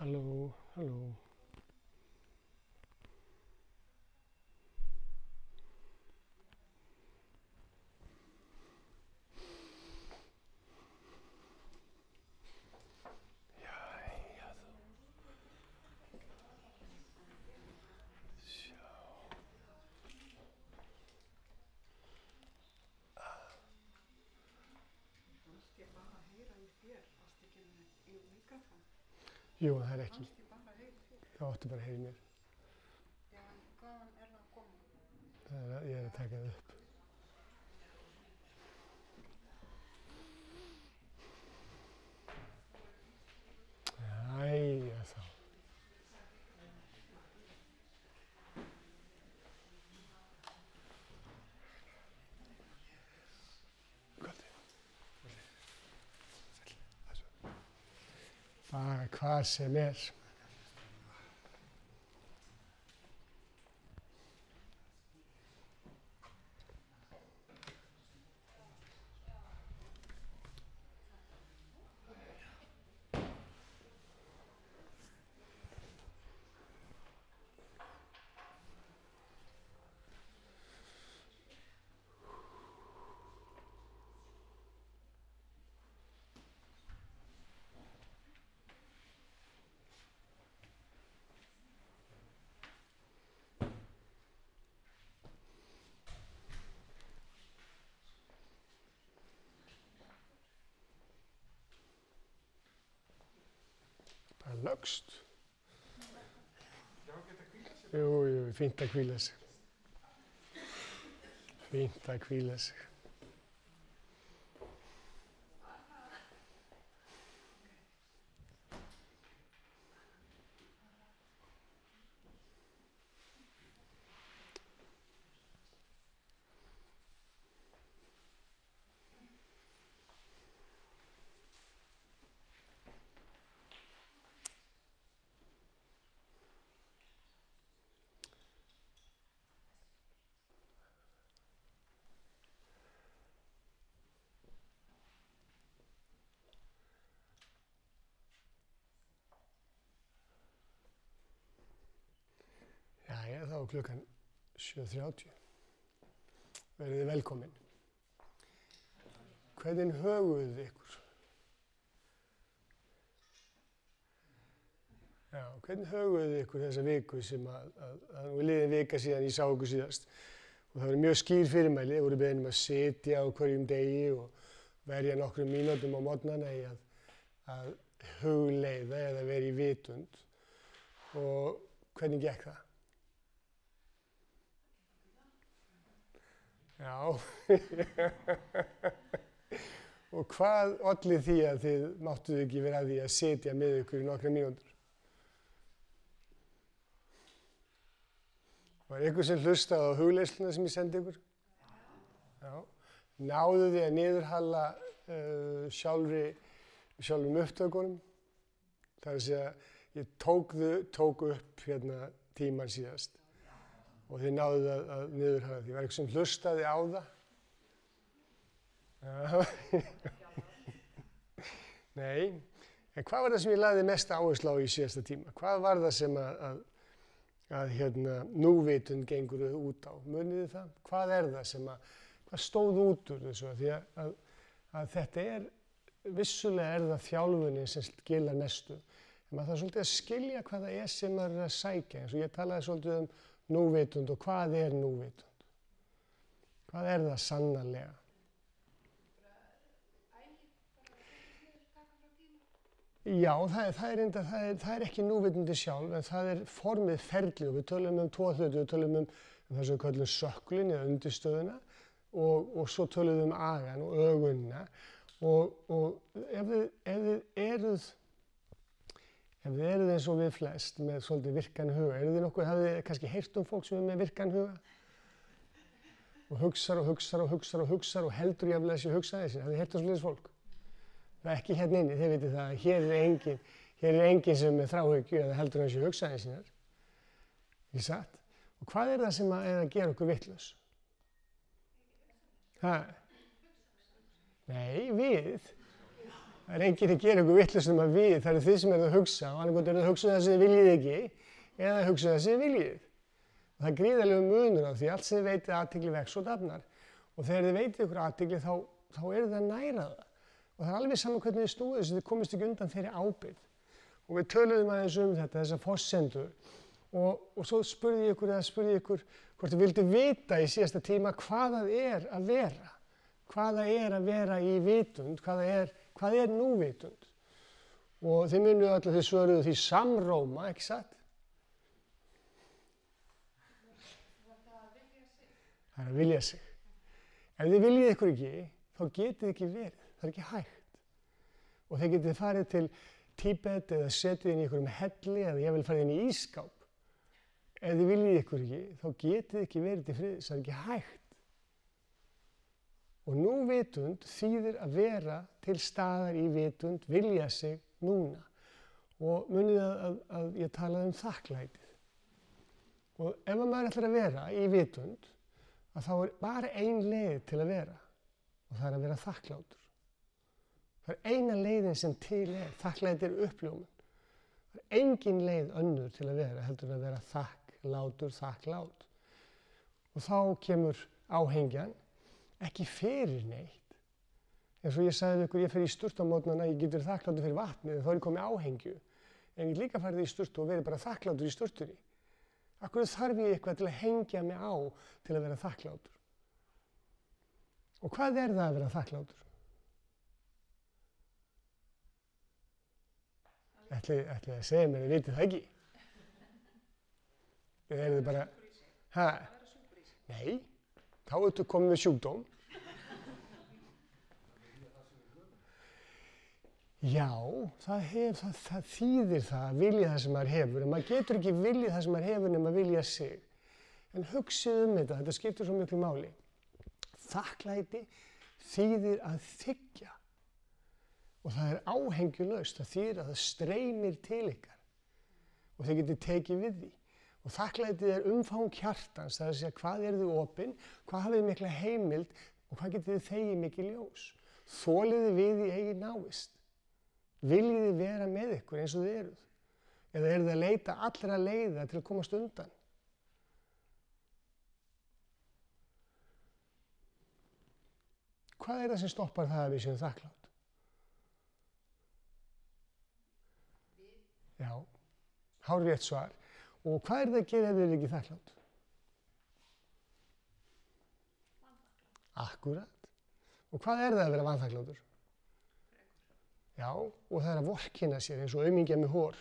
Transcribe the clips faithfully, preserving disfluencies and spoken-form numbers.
Halló, halló. Jæja þú. Sjá. Fannst ég bara að heyra í þér, varst ekki með í mikrofón? Jú, það er ekki. Fannst ég bara að heyra í þér? Það áttu bara að heyra í mér. Já, en hvaðan er það að koma? Það er að, ég er að taka það upp. Jæja þá. Bara hvað sem er. Bara lögst. Já, geta hvíla sig. Jú, jú, fínt að hvíla sig. Fínt að hvíla sig. Jæja, þá er klukkan sjö þrjátíu. Verið þið velkomin. Hvernig höguðu þið ykkur? Já, hvernig höguðu þið ykkur þessa viku sem að, að, að nú er liðin vika síðan ég sá ykkur síðast. Og það voru mjög skýr fyrirmæli, það voru beðin um að sitja á hverjum degi og verja nokkrum mínútum á morgnana í að, að hugleiða eða vera í vitund. Og hvernig gekk það? Já. Og hvað olli því að þið máttuð ekki vera að því að sitja með ykkur í nokkra mínútur? Var einhver sem hlustaði á hugleiðsluna sem ég sendi ykkur? Já. Náðu þið að niðurhalla uh, sjálfri, sjálfum upptökunum? Það er að segja, ég tók, þau, tók upp hérna tíman síðast. Og þið náðuð að, að niðurhala því. Var eitthvað sem hlustaði á það? Nei. En hvað var það sem ég lagði mest áherslu á í síðasta tíma? Hvað var það sem að, að, að hérna, núvitund gengur út á? Munið þið það? Hvað er það sem að, hvað stóð út úr þessu? Því að, að, að þetta er, vissulega er það þjálfunin sem skilar mestu. En maður þarf svolítið að skilja hvað það er sem maður er að sækja. Eins og ég talaði svolítið um núvitund og hvað er núvitund? Hvað er það sannarlega? Já, það er, það er, enda, það er, það er ekki núvitundi sjálf, en það er formið ferli og við tölum um tvo hluti, við tölum um, um það sem við kallum söklin eða undirstöðuna og, og svo tölum við um agan og ögunna og, og ef þið, ef þið eruð Ef þið eruð eins og við flest með svolítið virkan huga, eruð þið nokkuð, hafið þið kannski heyrt um fólk sem er með virkan huga? Og hugsar og hugsar og hugsar og hugsar og heldur jafnlega þessi hugsaði sinni, hafið þið heyrt um svolítið fólk? Það er ekki hérna inni, þið vitið það, hér er engin, hér er engin sem er þráhyggju eða heldur þessi hugsaði sinni. Ekki satt? Og hvað er það sem að, er að gera okkur vitlaus? Hæ? Nei, við. Það er enginn að gera ykkur vitlaust um að við, það eru þið sem eru að hugsa og annað hvort eru að hugsa það sem þið viljið ekki eða hugsa það sem þið viljið. Og það er gríðarlegur munur á því allt sem þið veitið athygli vex og dafnar. Og þegar þið veitið ykkur athygli þá, þá eru það að næra það. Og það er alveg saman hvernig þið snúið þess að þið komist ekki undan þeirri ábyrgð. Og við töluðum aðeins um þetta, þessar forsendur. Og, og svo spurði ég ykkur eða spurði ég ykkur hvort þið vildu vita í síðasta tíma hvað það er að vera. Hvað það er að vera í vitund, hvað það er, hvað er núvitund. Og þið munið allir þið svöruðu því samróma, ekki satt? Það er að vilja sig. Ef þið viljið ykkur ekki, þá getið þið ekki verið. Það er ekki hægt. Og þið getið farið til Tíbet eða setið inn í ykkur um helli eða ég vil farið inn í ísskáp. Ef þið viljið ykkur ekki, þá getið þið ekki verið til friðs. Það er ekki hægt. Og núvitund þýðir að vera til staðar í vitund, vilja sig núna. Og munið að, að, að ég talaði um þakklætið. Og ef maður ætlar að vera í vitund, að þá er bara ein leið til að vera. Og það er að vera þakklátur. Það er eina leiðin sem til er. Þakklætið er uppljómun. Það er engin leið önnur til að vera, heldur að vera þakklátur, þakklát. Og þá kemur áhengjan. Ekki fyrir neitt. Eins og ég sagði við ykkur, ég fer í sturtu á mótnana, ég getur þakkláttur fyrir vatnið, þá er ég komið áhengju. En ég get líka farið í sturtu og verið bara þakkláttur í sturtunni. Af hverju þarf ég eitthvað til að hengja mig á til að vera þakklátur? Og hvað er það að vera þakklátur? Ætlið ætli að segja mér, þið vitið það ekki. Eða er þið bara, hæ? Nei, þá ertu komið með sjúkdóm. Já, það, hef, það, það þýðir það að vilja það sem maður hefur, en maður getur ekki vilja það sem maður hefur nema vilja sig. En hugsið um þetta, þetta skiptir svo miklu máli. Þakklæti þýðir að þiggja. Og það er áhengjulaust, það þýðir að það streymir til ykkar. Og þið getið tekið við því. Og þakklætið er umfang hjartans, það er að segja hvað eru þið opin, hvað hafið þið mikla heimild og hvað getið þið þegið mikil ljós. Þolið þið við í eigin návist. Viljið þið vera með ykkur eins og þið eruð? Eða eru þið að leita allra leiða til að komast undan? Hvað er það sem stoppar það að við séum þakklátt? Já, hárrétt svar. Og hvað er það að gera ef þið eru ekki þakklátt? Akkúrat. Og hvað er það að vera vanþakkláttur? Já, og það er að vorkenna sér eins og aumingja með hór.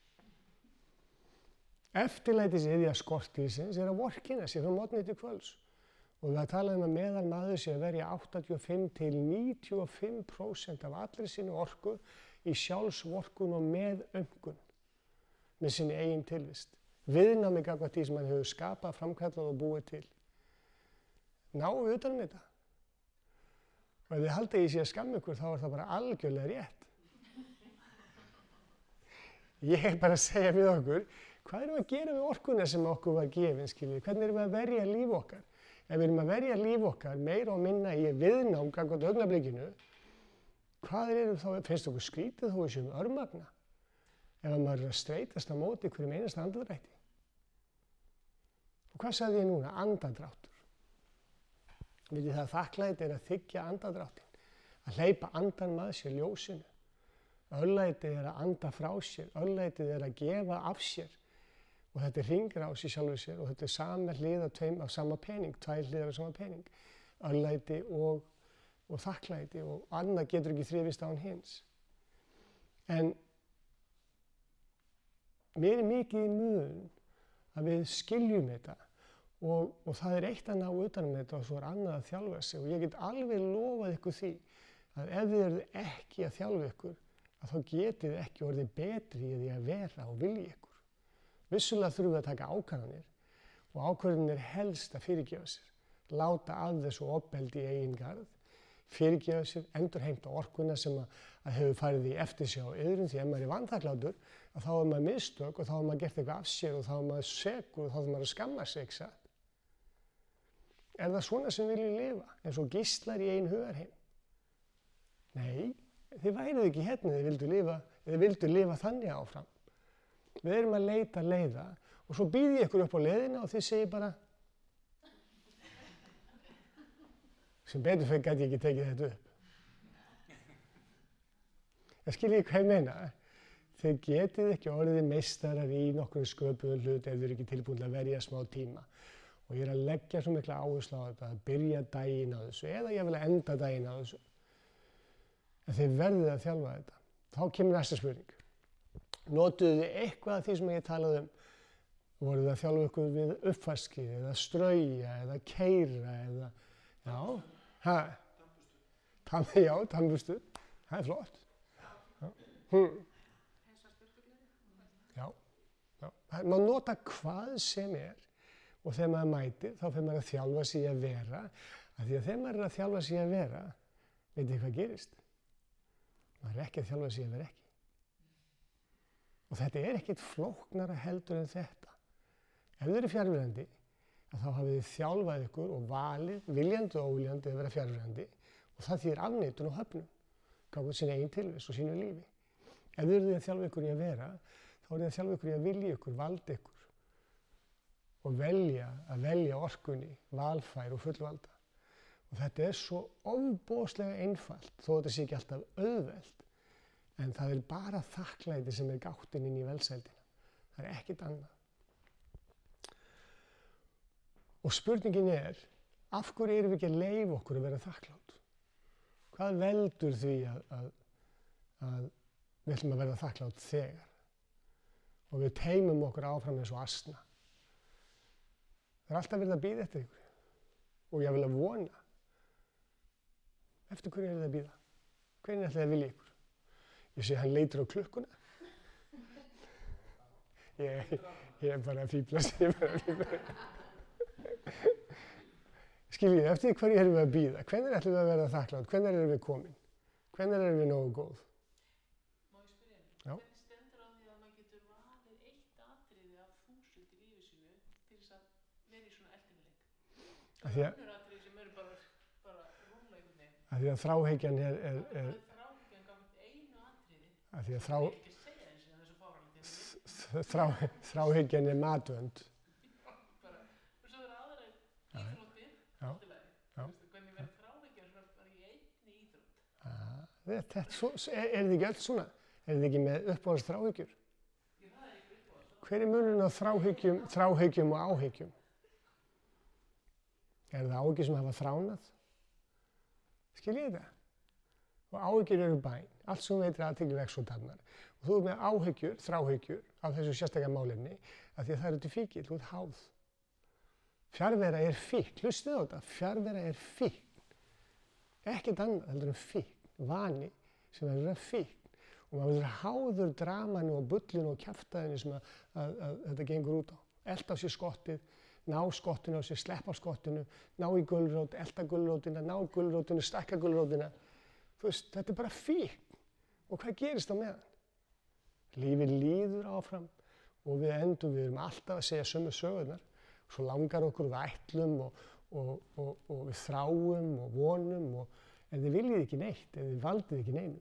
Eftirlætis iðja skortísins er að vorkenna sér frá morgni til kvölds. Og við talaðum að meðal maður sé að verja áttatíu og fimm til níutíu og fimm prósent af allri sinni orku í sjálfsvorkun og meðaumkun með sinni eigin tilvist. Viðnámi gagnvart því sem hann hefur skapað, framkallað og búið til. Náum við utan um þetta. Og ef þið haldið í sig að skamma ykkur, þá er það bara algjörlega rétt. Ég er bara að segja við okkur, hvað erum við að gera við orkuna sem okkur var gefin, skiljið? Hvernig erum við að verja líf okkar? Ef við erum að verja líf okkar meira og minna í viðnám gagnvart augnablikinu, hvað er þá, finnst okkur skrítið þó við séum örmagna? Ef maður er að streitast á móti hverjum einasta andardrætti. Og hvað sagði ég núna? Andardráttur. Vitið það að þakklæti er að þiggja andardráttinn, að hleypa andan með sér ljósinu. Örlætið er að anda frá sér, örlætið er að gefa af sér. Og þetta er hringrás í sjálfu sér og þetta er sama hlið af, tveim, af sama pening, tvær hliðar af sama pening. Örlæti og, og þakklæti og annað getur ekki þrifist án hins. En mér er mikið í mun að við skiljum þetta. Og, og það er eitt að ná utan um þetta og svo er annað að þjálfa sig og ég get alveg lofað ykkur því að ef þið eruð ekki að þjálfa ykkur að þá getið þið ekki orðið betri í því að vera og vilja ykkur. Vissulega þurfum við að taka ákvarðanir og ákvarðanir er helst að fyrirgefa sér, láta af þessu ofbeldi í eigin garð, fyrirgefa sér, endurheimta orkuna sem að, að hefur farið í eftirsjá á öðrum því ef maður er vanþakklátur að þá er maður mistök og þá er maður gert eitthvað af sér og þá er maður sekur og þá er maður að skamma sig, ekki satt? Er það svona sem við viljum lifa, eins og gíslar í einn hugarheim? Nei, Þið væruð ekki hérna eða vildu lifa, eða vildu lifa þannig áfram. Við erum að leita leiða og svo býð ég ykkur upp á leiðina og þið segir bara sem betur fyrir gæti ég ekki tekið þetta upp. Það skiljið hvað ég meina. Þið getið ekki orðið meistarar í nokkrum sköpuðum hlut ef þið eru ekki tilbúin að verja smá tíma. Og ég er að leggja svo mikla áherslu á þetta, að byrja daginn á þessu eða ég vil enda daginn á þessu. En þið verðið að þjálfa þetta. Þá kemur næsta spurning. Notuðu þið eitthvað af því sem ég talaði um? Voruð þið að þjálfa ykkur við uppvaski eða strauja eða keyra eða, já, hæ? Tannbustu. Já, tannbustu. Það er flott. Já. Hm. Já, já. Má nota hvað sem er og þegar maður mætir þá fyrir maður að þjálfa sig að vera. Af því að þegar maður er að þjálfa sig að vera, veit þið hvað gerist? Maður er ekki að þjálfa sig að vera ekki. Og þetta er ekkert flóknara heldur en þetta. Ef þið eru fjarverandi, þá hafið þið þjálfað ykkur og valið, viljandi og óviljandi að vera fjarverandi og það þýðir afneitun og höfnun, gáðið sinni eigin tilvist og sínu lífi. Ef þið eru að þjálfa ykkur í að vera, þá eru þið að þjálfa ykkur í að vilja ykkur, valda ykkur og velja, að velja orkunni, valfær og fullvalda. Og þetta er svo ofboðslega einfalt, þó þetta sé ekki alltaf auðvelt, en það er bara þakklæti sem er gáttin inn í velsældina. Það er ekkert annað. Og spurningin er, af hverju erum við ekki að leyfa okkur að vera þakklátt? Hvað veldur því að, að, að við ætlum að vera þakklátt þegar? Og við teymum okkur áfram eins og asna. Það er alltaf verið að bíða eftir ykkur. Og ég vil að vona. Eftir hverju er það að bíða? Hvernig ætlaði að vilja ykkur? Ég sé hann leitur á klukkuna. Ég, ég er bara að fíblast, ég er bara að fíblast. Skiljið, eftir hverju erum við að bíða? Hvenær ætlum við að vera þakklátt? Hvenær erum við komin? Hvenær erum við nógu góð? Má ég spyrja henni? Já. Hvernig stendur á því að maður getur valið eitt atriði af þúsund í lífi sínu til þess að vera í svona eftirleik? Það er önnur atriði sem eru bara, bara rúmlega einhvern veginn. Af því að þráhyggjan er... er, er þráhyggjan gaf einu atriði. Af því að þrá, það er ekki að segja eins og þessu fáránlega. þrá, þráhyggjan er matvönd. Bara, og svo eru aðrar íþróttir, Já. allt í lagi. Já. Hvernig verður þráhyggjan svona bara í einni íþrótt? Ah, þetta, svo, er, er þið ekki öll svona? Er þið ekki með uppáhalds þráhyggjur? Já, það er ekki uppáhalds. Hver er munurinn á þráhyggjum, þráhyggjum og áhyggjum? Er það áhyggjur sem hafa þránað? Skiljið þetta? Og áhyggjur eru bæn. Allt sem veitir athygli vex og dafnar. Og þú er með áhyggjur, þráhyggjur af þessu sérstaklega málefni af því að það eru til fíkil, þú ert háð. Fjarvera er fíkn. Hlustið á þetta. Fjarvera er fíkn. Ekkert annað heldur en fíkn. Vani sem verður að fíkn. Og maður verður háður dramanu og bullinu og kjaftaðinu sem að, að, að þetta gengur út á. Elta á sér skottið, ná skottinu á sér, sleppa skottinu, ná í gulrót, elta gulrótina, ná gulrótinu, stakka gulrótina. Þú veist, þetta er bara fíkn. Og hvað gerist á meðan? Lífið líður áfram og við endum, við erum alltaf að segja sömu sögurnar. Svo langar okkur við ætlum og, og, og, og við þráum og vonum og, en þið viljið ekki neitt, en þið valdið ekki neinu.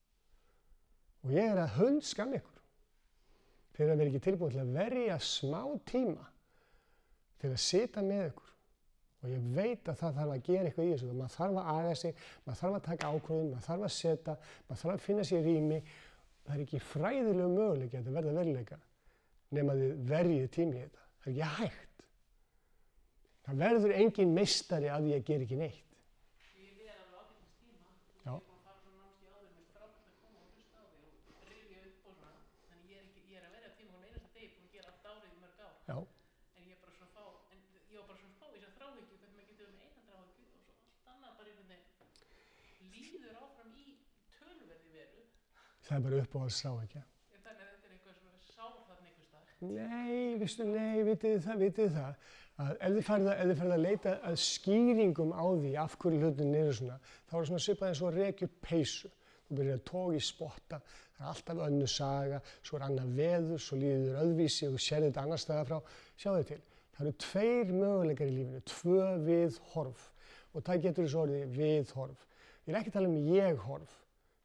Og ég er að hundskam ykkur fyrir að vera ekki tilbúin til að verja smá tíma til að sita með ykkur. Og ég veit að það þarf að gera eitthvað í þessu. Maður þarf að aga sig, maður þarf að taka ákvörðun, maður þarf að setja, maður þarf að finna sér rými. Það er ekki fræðilegu möguleiki að þetta verða veruleika nema þið verjið tími í þetta. Það er ekki hægt. Það verður engin meistari að því að gera ekki neitt. Ég er alveg ágætast tíma. Já. Ég er búin að fara svona námskeið áður, mér finnst frábært að koma og hlusta á þig og rifja upp og svona. Þannig ég er, ekki, ég er að verja tíma hún einasta degi, búin að gera allt árið í mörg ár. Já. En ég er bara svona fá, en ég var bara svona fá í þess að þráhyggju, hvernig maður getur með eina þráhyggju og svo allt annað bara einhvern veginn líður áfram í töluverði veru. Það er bara uppáhalds þráhyggja. En þannig að þetta er eitthvað svona sár þarna einhvers staðar. Nei, vistu, nei, vitið þið það, vitið þið það, að ef þið farið að, ef þið farið að leita að skýringum á því af hverju hlutin eru svona, þá er það svona svipað eins og að rekja upp peysu. Þú byrjar að toga í spotta, það er alltaf önnur saga, svo er annað veður, svo líður þér öðvísi og sér þetta annars staðar frá. Sjáðu til, það eru tveir möguleikar í lífinu, tvö viðhorf og það getur þessu orðið viðhorf. Ég er ekki að tala um ég-horf, ég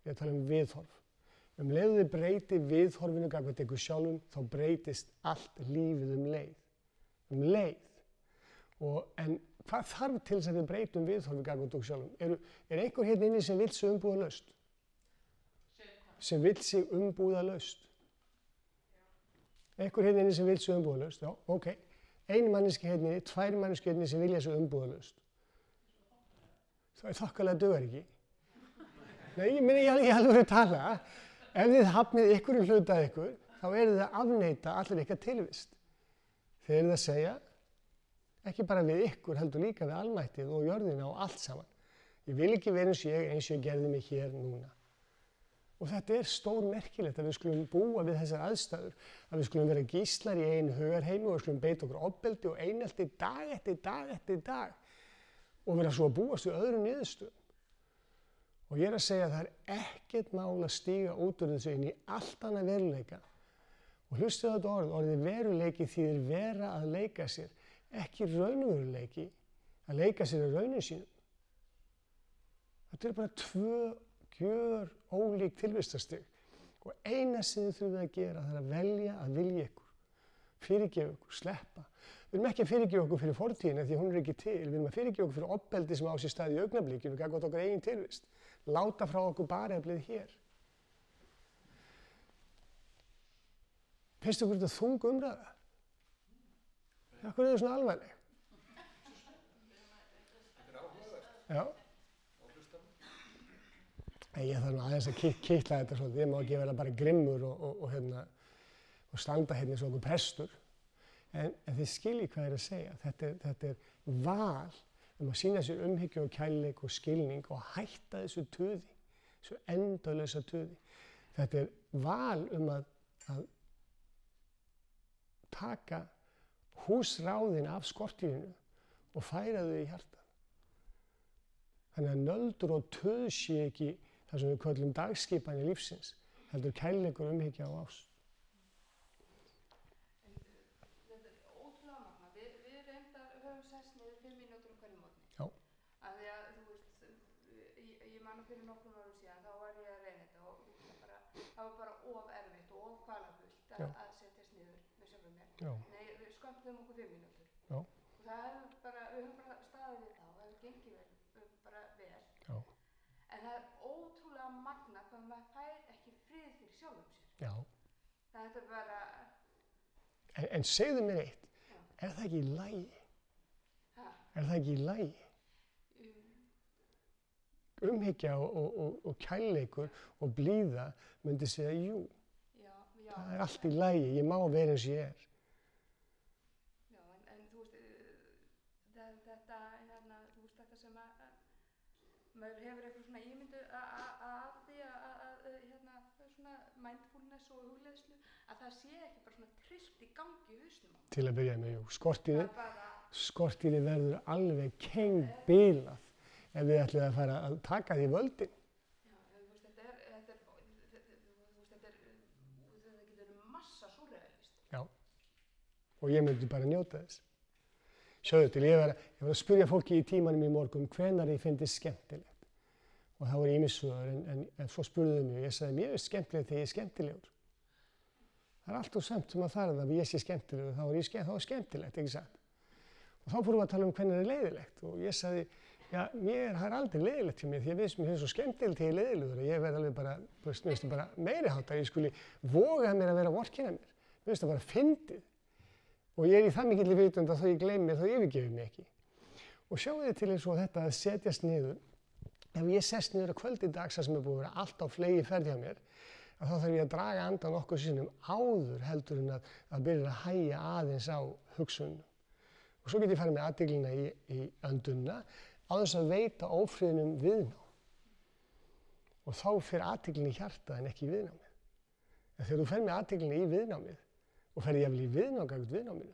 ég er að tala um viðhorf. Um leið þið breyti viðhorfinu gagnvart ykkur sjálfum, þá breytist allt lífið um leið. Um leið. Og, en hvað þarf til þess að við breytum viðhorfinu gagnvart ykkur sjálfum? Er, er einhver hérna inni sem vill sig umbúðalaust? Sem vill sig umbúðalaust? Einhver hérna inni sem vill sig umbúðalaust? Já, ok. Ein manneski hérna inni, tvær manneski hérna sem vilja sig umbúðalaust. Það er þokkalega dugar ekki. Nei, ég minni ég alveg að tala. Ef þið hafnið ykkur um hlutað ykkur, þá eru þið að afneita allir ykkar tilvist. Þið eru að segja, ekki bara við ykkur, heldur líka við almættið og jörðina og allt saman. Ég vil ekki vera eins og ég, eins og ég gerði mig hér núna. Og þetta er stór merkilegt að við skulum búa við þessar aðstæður, að við skulum vera gíslar í einu hugarheimi og við skulum beita okkur ofbeldi og einelti dag eftir dag eftir dag og vera svo að búast við öðrum niðurstöðum. Og ég er að segja að það er ekkert mál að stíga út úr þessu inn í allt annað veruleika. Og hlustu þetta orð, orðið veruleiki þýðir vera að leika sér, ekki raunveruleiki að leika sér að raunin sínum. Þetta er bara tvö gjör ólík tilvistarstig. Og eina sem þið þurfið að gera það er að velja að vilja ykkur, fyrirgefa ykkur, sleppa. Við erum ekki að fyrirgefa okkur fyrir fortíðina því hún er ekki til. Við erum að fyrirgefa okkur fyrir ofbeldi sem á sér stað í augnablikinu gagnvart okkar eigin tilvist. Láta frá okkur bareflið hér. Finnst ykkur þetta þung umræða? Akkur er þetta svona alvarleg? Þetta er áhugavert. Já. Áhlustan. Ég þarf nú aðeins að kitla þetta svolítið. Ég má ekki vera bara grimmur og, og, og, hérna, og standa hérna eins og okkur prestur. En, en þið skiljið hvað ég er að segja. Þetta er, þetta er val um að sýna sér umhyggju og kærleik og skilning og hætta þessu tuði, þessu endalausa tuði. Þetta er val um að, að taka húsráðin af skortýrinu og færa þau í hjartað. Þannig að nöldur og tuð sé ekki það sem við köllum dagskipan í lífsins, heldur kærleikur, umhyggja og ást. Fyrir nokkrum árum síðan þá var ég að reyna þetta og bara, það var bara of erfitt og of kvalafullt að, að setjast niður með sjálfum mér. Já. Nei, við skömmtum okkur fimm mínútur. Já. Og það hefur bara, við höfum bara staðið við það og það hefur gengið vel, bara vel. Já. En það er ótrúlega magna hvað maður fær ekki frið fyrir sjálfum sér. Já. Það er bara... En, en segðu mér eitt, Já. Er það ekki í lagi? Ha? Er það ekki í lagi? Umhyggja og, og, og, og kærleikur og blíða myndi segja jú, já, já, það er allt í lagi, ég má vera eins og ég er. Já, en, en þú veist, það, þetta, hérna, þú veist, þetta sem að, að maður hefur eitthvað svona ímyndu að því að, hérna, svona mindfulness og hugleiðslu, að það sé ekki bara svona trillt í gangi í hausnum á. Til að byrja með, jú, skortýri, bara... skortýri verður alveg kengbilað. Ef við ætlum að fara að taka því völdin. Já, þú veist, þetta er, þetta er, þú veist, þetta er, þetta getur massa súrrealist. Já, og ég myndi bara njóta þess. Sjáðu til, ég var, ég var að spyrja fólki í tímanum í morgun hvenær ég fyndist skemmtilegt. Og það var ýmis svör, en, en, en svo spurðuðu mig, ég sagði, mér er skemmtilegt þegar ég er skemmtilegur. Það er alltaf samt sem að það er það, ef ég sé skemmtilegur, þá er ég skemmt, þá er skemmtilegt, ekki satt. Og þá fórum við að tala um hvenær er leiðilegt, og ég sagði, já, mér það er aldrei leiðilegt hjá mér því að við sem ég finnst svo skemmtilegt þegar ég er leiðilegur og ég verð alveg bara, þú veist, mér finnst það bara meiri háttar, ég skuli voga mér að vera að vorkenna mér. Mér finnst það bara fyndið og ég er í það mikilli vitund að þó ég gleymi mér þá yfirgefi mig ekki. Og sjáu þið til eins og þetta að setjast niður, ef ég sest niður að kvöldi dags sem er búið að vera allt á flegi ferð hjá mér, að þá þarf ég að draga andan nokkuð sinnum áður heldur en að, að byrja að hægja aðeins á hugsunum. Og svo get ég farið með athyglina í, í öndunna á þess að veita ófriðnum viðnám. Og þá fer athyglin í hjartað en ekki í viðnámið. En þegar þú fer með athyglina í viðnámið og fer jafnvel í viðnám gagnvart viðnáminu.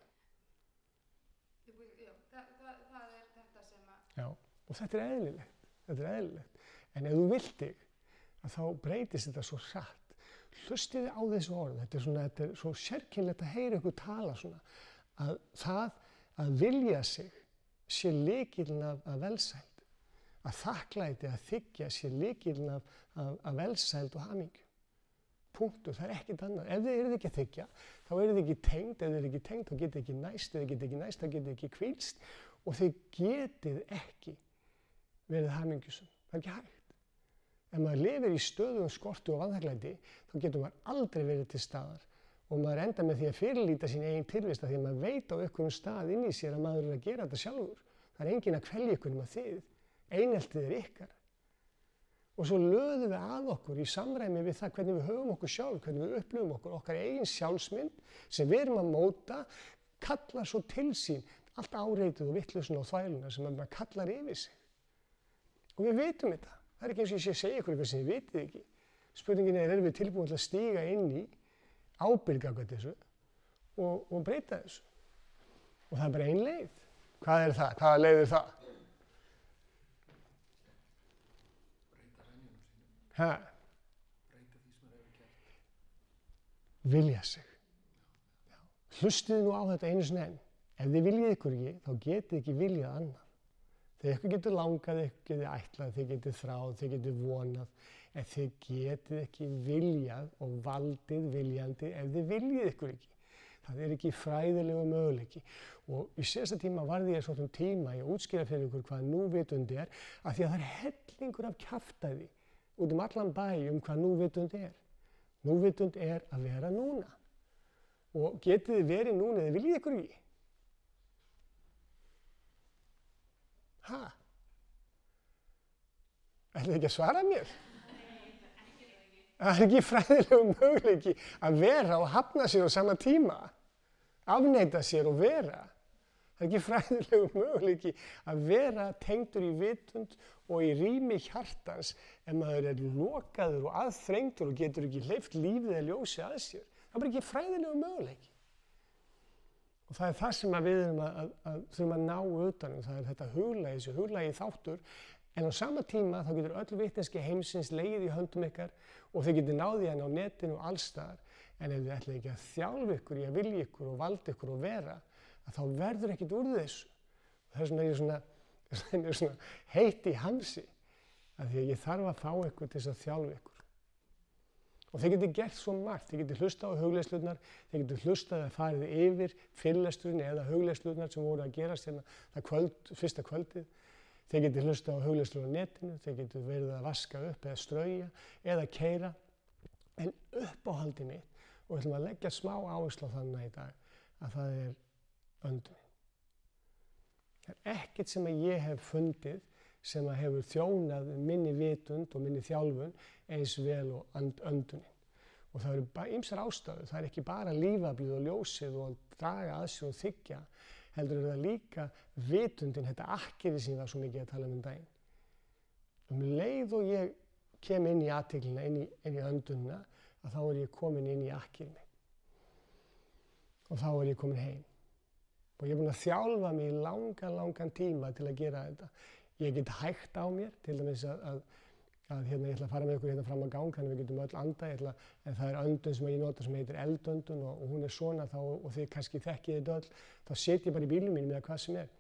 Já, það, það, það er þetta sem að... Já, og þetta er eðlilegt. Þetta er eðlilegt. En ef þú vilt þig, að þá breytist þetta svo hratt. Hlustið á þessu orð. Þetta er, svona, þetta er svo sérkennilegt að heyra ykkur tala svona. Að það að vilja sig sé lykillinn af, af velsæld. að þakklæti að þiggja sé lykillinn af, af, af velsæld og hamingju. Punktur, það er ekkert annað. Ef þið eruð ekki að þiggja, þá eruð þið ekki tengd, ef þið eruð ekki tengd, þá getið ekki næst, ef þið getið ekki næst, þá getið ekki hvílst og þið getið ekki verið hamingjusum. Það er ekki hægt. Ef maður lifir í stöðugum skorti og vanþakklæti, þá getur maður aldrei verið til staðar og maður enda með því að fyrirlíta sín eigin tilvist af því að maður veit á einhverjum stað inn í sér að maður er að gera þetta sjálfur. Það er enginn að kvelja ykkur nema þið. Eineltið er ykkar. Og svo löðum við að okkur í samræmi við það hvernig við höfum okkur sjálf, hvernig við upplifum okkur, okkar eigin sjálfsmynd sem við erum að móta, kallar svo til sín allt áreitið og vittlausuna og þvæluna sem maður kallar yfir sig. Og við vitum þetta. Það er ekki eins og ég sé að segja ykkur eitthvað sem þið vitið ekki. Spurningin er, erum við tilbúin til að stíga inn í, ábyrga okkur þessu og, og breyta þessu. Og það er bara ein leið. Hvað er það? Hvaða leið er það? Ha? Breyta því sem það hefur gert. Vilja sig. Já. Hlustið nú á þetta einu sinni enn. Ef þið viljið ykkur ekki, þá getið ekki viljað annað. Þegar ykkur getur langað, ykkur getur ætlað, þið getur þráð, þið getur vonað, en þið getið ekki viljað og valdið viljandi ef þið viljið ykkur ekki. Það er ekki fræðilegu möguleiki. Og í síðasta tíma varði ég svona tíma í að útskýra fyrir ykkur hvað núvitund er, af því að það er hellingur af kjaftæði út um allan bæ um hvað núvitund er. Núvitund er að vera núna. Og getið þið verið núna eða viljið ykkur ekki? Ha? Ætlið þið ekki að svara mér? Það er ekki fræðilegu möguleiki að vera og hafna sér á sama tíma. Afneita sér og vera. Það er ekki fræðilegu möguleiki að vera tengdur í vitund og í rými hjartans ef maður er lokaður og aðþrengdur og getur ekki hleypt lífið eða ljósi að sér. Það er bara ekki fræðilegu möguleiki. Og það er það sem við erum að, að, að, þurfum að ná utanum. Það er þetta huglægi, þessi huglægi þáttur. En á sama tíma þá getur öll vitneskja heimsins legið í höndum ykkar og þið getur náðið hann á netinu og allstaðar. En ef þið ætlið ekki að þjálfa ykkur í að vilja ykkur og valda ykkur og vera, að þá verður ekkert úr þessu. Og þess vegna er ég svona, er svona heitt í hamsi, að því að ég þarf að fá ykkur til þess að þjálfa ykkur. Og þið getur gert svo margt, þið getur hlustað á hugleiðslurnar, þið getur hlustað að farið yfir fyrirlesturinn eða hugleiðslurnar sem voru að gerast hérna það kvöld, fyrsta kvöldið. Þið getur hlustað á hugleiðslur á netinu, þið getur verið að vaska upp eða strauja eða keyra. En uppáhaldið mitt, og við ætlum að leggja smá áherslu á þannig í dag, að það er öndunin. Það er ekkert sem að ég hef fundið sem að hefur þjónað minni vitund og minni þjálfun eins vel og öndunin. Og það eru ýmsar ástæður, það er ekki bara lífaflið og ljósið og að draga að sér og þiggja, heldur er það líka vitundin, þetta akkeri sem ég var svo mikið að tala um um daginn. Um leið og ég kem inn í athyglina, inn í, inn í öndunina, að þá er ég komin inn í akkerið mitt. Og þá er ég komin heim. Og ég er búinn að þjálfa mig í langan, langan tíma til að gera þetta. Ég get hægt á mér, til dæmis að, að, að hérna, ég ætla að fara með ykkur hérna fram á gang, þannig að við getum öll anda, ætla, en það er öndun sem ég nota sem heitir eldöndun og, og hún er svona þá, og þið kannski þekkið þetta öll, þá set ég bara í bílnum mínum eða hvað sem er.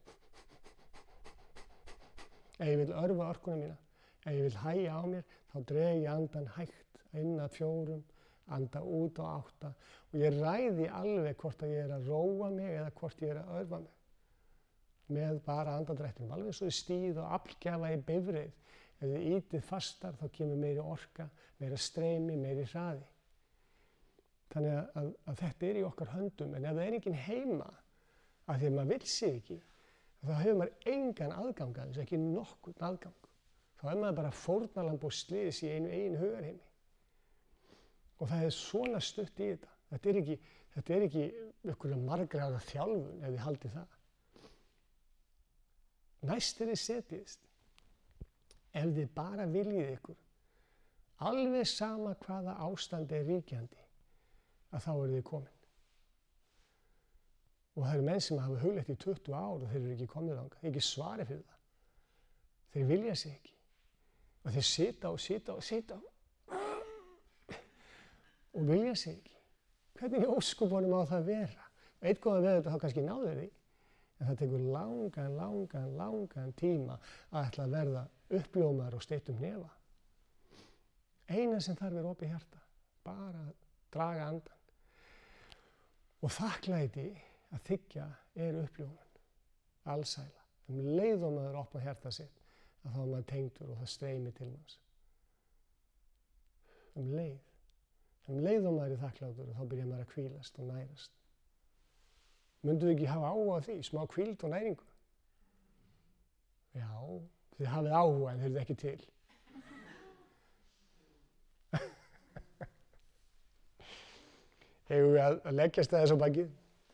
Ef ég vil örva orkuna mína, ef ég vil hægja á mér, þá dreg ég andan hægt inn að fjórum, anda út á átta og ég ræði alveg hvort að ég er að róa mig eða hvort ég er að örva mig. Með bara andadrættinum, alveg eins og þið stíð og aflgjafa í bifreið. Ef þið ýtið fastar þá kemur meiri orka, meira streymi, meiri hraði. Þannig að, að, að þetta er í okkar höndum, en ef það er enginn heima, af því að maður vill sig ekki, þá hefur maður engan aðgang að þessu, ekki nokkurn aðgang. Þá er maður bara fórnarlamb og slys í einu eigin hugarheimi. Og það er svona stutt í þetta. Þetta er ekki, þetta er ekki einhverja margra ára þjálfun ef þið haldið það. Næst er þið setjist, ef þið bara viljið ykkur, alveg sama hvaða ástand er ríkjandi, að þá eru þið komin. Og það eru menn sem hafa hugleitt í tuttugu ár og þeir eru ekki komið þangað, þeir ekki svari fyrir það. Þeir vilja sig ekki. Og þeir sita og sita og sita og vilja sig ekki. Hvernig í ósköpunum á það vera? Eitt góða veður þá kannski náðu því. En það tekur langan, langan, langan tíma að ætla að verða uppljómaður og steyttum hnefa. Eina sem þarf er opið hjarta, bara að draga andan. Og þakklæti að þiggja er uppljómun, allsæla. Um leið og maður opna hjarta sitt, að þá er maður tengdur og það streymir til manns. Um leið. Um leið og maður er þakklátur og þá byrjar maður að hvílast og nærast. Myndu ekki hafa áhuga á því, smá hvíld og næringu? Já, þið hafið áhuga en þið eruð ekki til. Eigum við að, að leggjast aðeins á bakið?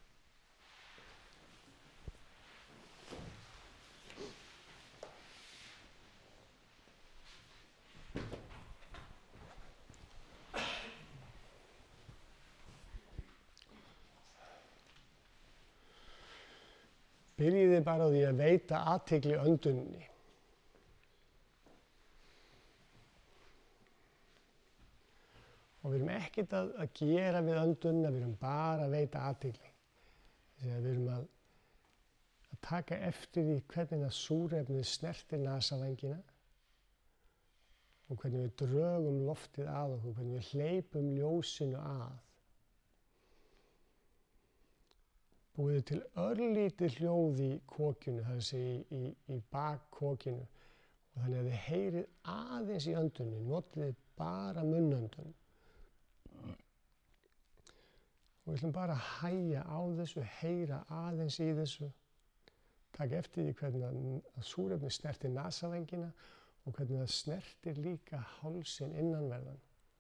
Byrjiði bara á því að veita athygli önduninni. Og við erum ekkert að, að gera við öndunina, við erum bara að veita athygli. Við erum að, að taka eftir því hvernig það súrefnið snertir nasavængina og hvernig við drögum loftið að okkur, hvernig við hleypum ljósinu að. Búið til örlítið hljóð í kokinu, það er að segja í, í, í bakkokinu. Og þannig að þið heyrið aðeins í öndunni, notið þið bara munnöndun. Og við ætlum bara að hægja á þessu, heyra aðeins í þessu. Taka eftir því hvernig að súrefni snertir nasavængina og hvernig það snertir líka hálsinn innanverðan.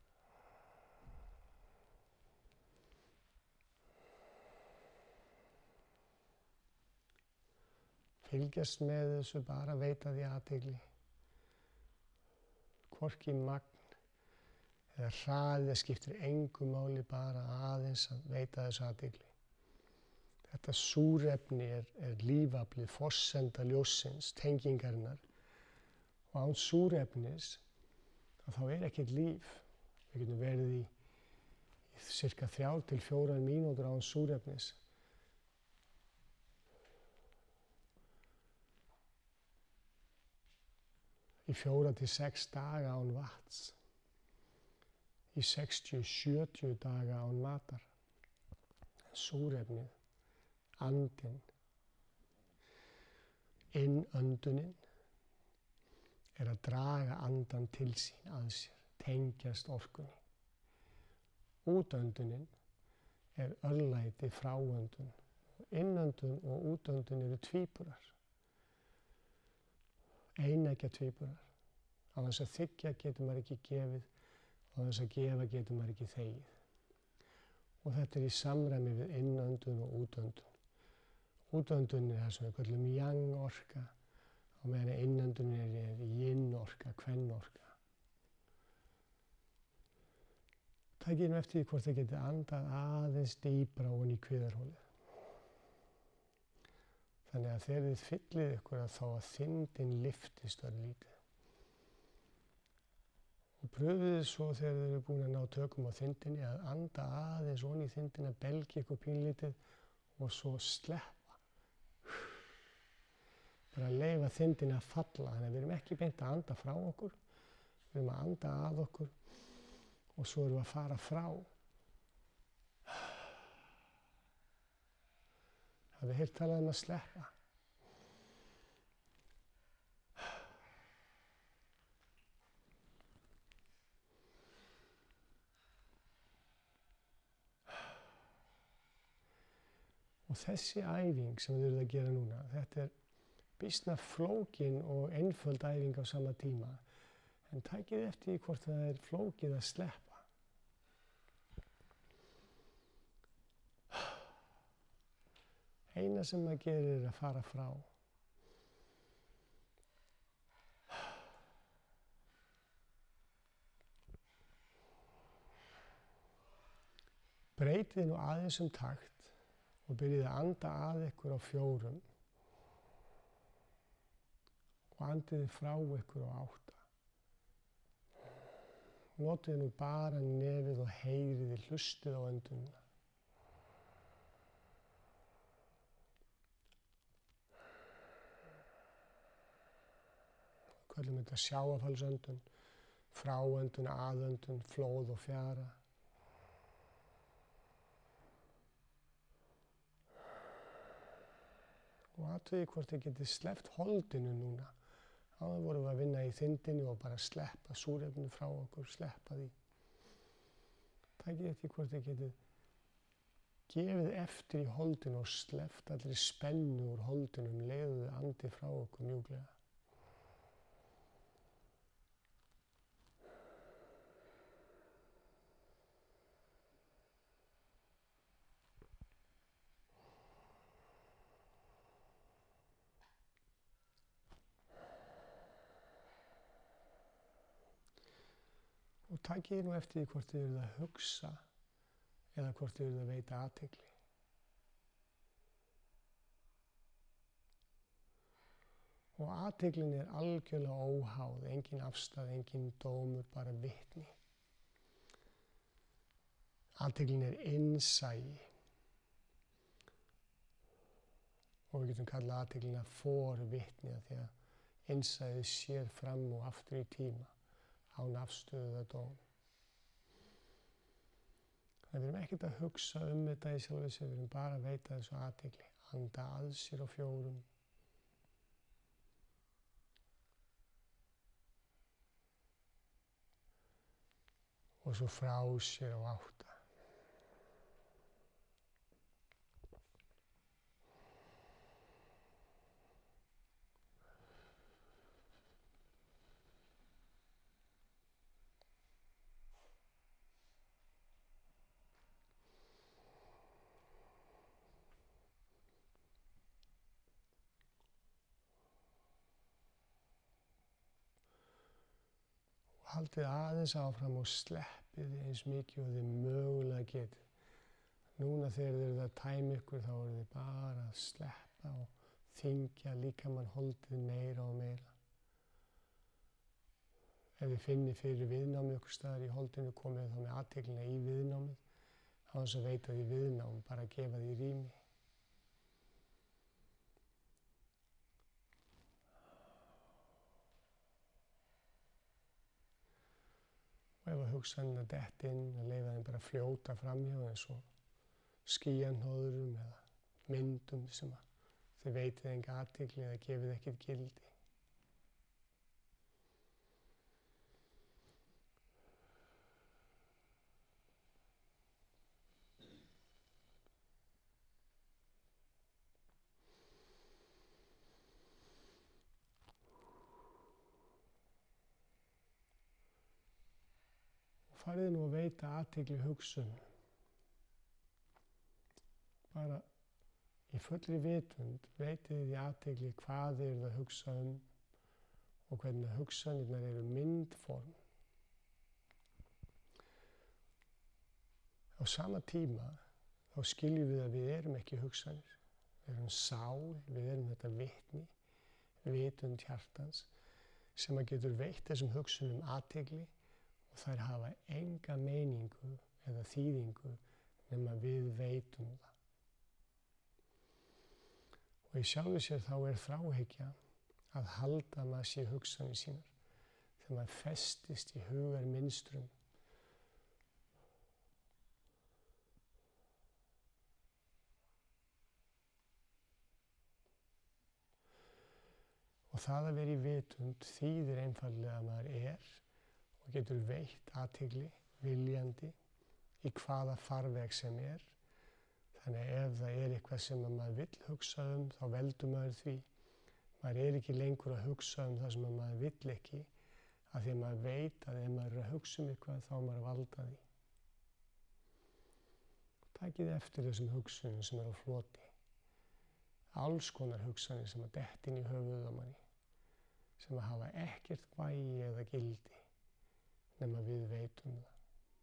Fylgjast með þessu, bara veita því athygli. Hvorki magn eða hraði, það skiptir engu máli, bara aðeins að veita þessu athygli. Þetta súrefni er, er lífaflið, forsenda ljóssins, tengingarinnar. Og án súrefnis, þá er ekkert líf. Við getum verið í, í cirka þrjár til fjórar mínútur án súrefnis. Í fjóra til sex daga án vatns. Í sextíu til sjötíu daga án matar. Súrefnið, andinn, innöndunin er að draga andan til sín að sér, tengjast orkunni. Útöndunin er örlæti fráöndun. Innöndun og útöndun eru tvíburar. Eineggja tvíburar. Á þess að þiggja getur maður ekki gefið, á þess að gefa getur maður ekki þegið. Og þetta er í samræmi við innöndun og útöndun. Útöndun er það sem við kallum yang orka, á meðan innöndun er yin orka, kvenn orka. Takið nú eftir því hvort þið getið andað aðeins dýpra ofan í kviðarholið. Þannig að þegar þið fyllið ykkur að þá að þyngdin lyftist örlítið. Og pröfið þið svo þegar þið eru búin að ná tökum á þyngdinni að anda aðeins ofan í þyngdina, belgja ykkur pínlítið og svo sleppa. Bara að leyfa þyngdinni að falla, þannig að við erum ekki beint að anda frá okkur. Við erum að anda að okkur og svo erum við að fara frá. Hafið heyrt talað um að sleppa. Og þessi æfing sem við erum að gera núna, þetta er býsna flókin og einföld æfing á sama tíma. En takið eftir því hvort það er flókið að sleppa. Eina sem maður gerir er að fara frá. Breytið nú aðeins um takt og byrjið að anda að ykkur á fjórum og andið frá ykkur á átta. Notið nú bara nefið og heyrið, hlustið á öndunina. köllum þetta sjávarfallsöndun, fráöndun, aðöndun, flóð og fjara. Og athugið hvort þið getið sleppt holdinu núna. Áður vorum við að vinna í þindinni og bara sleppa súrefninu frá okkur, sleppa því. Takið eftir hvort þið getið gefið eftir í holdinu og sleppt allir spennu úr holdinu um leiðuðu andi frá okkur mjúklega. Og takið nú eftir því hvort þið eruð að hugsa eða hvort þið eruð að veita athygli. Og athyglin er algjörlega óháð, engin afstæð, engin dómur, bara vitni. Athyglin er innsæi. Og við getum kallað athyglina forvitni af því að innsæið sér fram og aftur í tíma. Án afstöðu eða dóm. Þannig við erum ekkert að hugsa um þetta í sjálfu sér, við erum bara að veita þessu athygli. Anda að sér á fjórum. Og svo frá sér á átta. Haldið aðeins áfram og sleppið eins mikið og þið mögulega getið. Núna þegar þið eruð að tæma ykkur þá eruð þið bara að sleppa og þyngja líkamann holdið meira og meira. Ef þið finnið fyrir viðnámi ykkur staðar í holdinu komið þá með athyglina í viðnámið á þess að veita því viðnám, bara að gefa því rými. Og ef að hugsanirnar dett inn, að leyfa þeim bara að fljóta framhjá eins og skýjanhnoðrum eða myndum sem að þið veitið enga athygli eða gefið ekkert gildi. Farið nú að veita athygli hugsun. Bara í fullri vitund veitið þið athygli hvað þið eruð að hugsa um og hvernig hugsanirnar eru myndform. Á sama tíma þá skiljum við að við erum ekki hugsanir. Við erum sál, við erum þetta vitni, vitund hjartans sem að getur veitt þessum hugsunum athygli. Og þær hafa enga meiningu eða þýðingu nema við veitum það. Og í sjálfu sér þá er þráhyggja að halda maður sé hugsanir sínar þegar maður festist í hugar mynstrum. Og það að vera í vitund þýðir einfaldlega að maður er og getur veitt athygli, viljandi, í hvaða farveg sem er. Þannig að ef það er eitthvað sem maður vill hugsa um, þá veldur maður því. Maður er ekki lengur að hugsa um það sem maður vill ekki, af því að maður veit að ef maður er að hugsa um eitthvað, þá er maður að valda því. Takið eftir þessum hugsunum sem eru á floti. Alls konar hugsanir sem að detta inn í höfuðið á manni, sem að hafa ekkert vægi eða gildi. Nema við veitum það.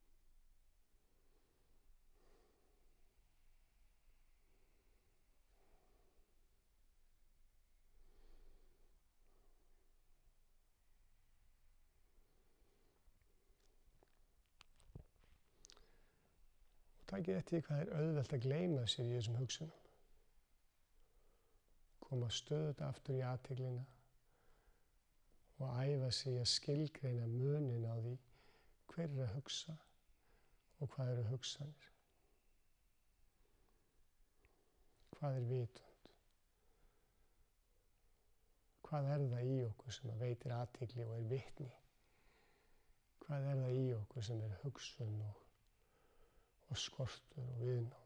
Og takið eftir hvað er auðvelt að gleyma sér í þessum hugsunum. Koma stöðugt aftur í athyglina og æfa sig að skilgreina munin á því hver er að hugsa og hvað eru hugsanir. Hvað er vitund? Hvað er það í okkur sem að veitir athygli og er vitni? Hvað er það í okkur sem er hugsun og, og skortur og viðnám?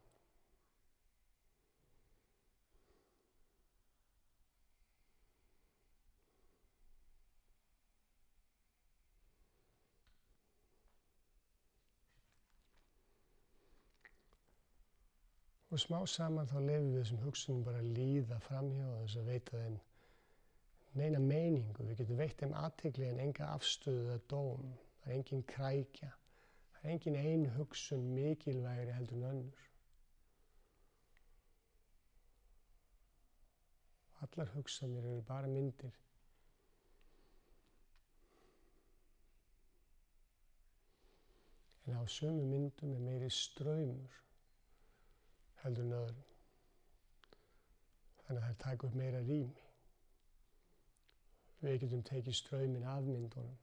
Og smá saman þá leyfum við þessum hugsunum bara að líða framhjá þess að veita þeim neina meiningu. Við getum veitt þeim athygli en enga afstöðu eða dóm. Það er engin krækja. Það er engin ein hugsun mikilvægri heldur en önnur. Allar hugsanir eru bara myndir. En á sömu myndum er meiri straumur heldur en öðrum. Þannig að þær taka upp meira rými. Við getum tekið strauminn af myndunum.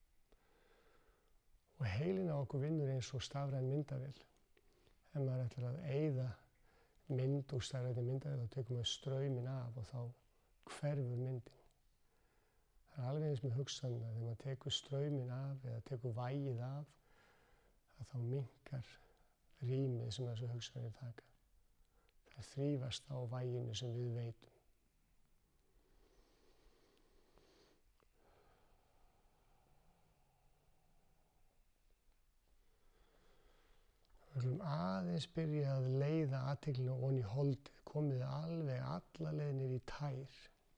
Og heilinn á okkur vinnur eins og stafræn myndavél. Ef maður ætlar að eyða mynd úr stafrænni myndavél, þá tekur maður strauminn af og þá hverfur myndin. Það er alveg eins með hugsanina. Þegar maður tekur strauminn af eða tekur vægið af, þá minnkar rýmið sem þessu hugsanir taka. Það þrífast á væginu sem við veitum. Við höfum aðeins byrja að leiða athyglina ofan í holdið, komið alveg alla leið niður í tær.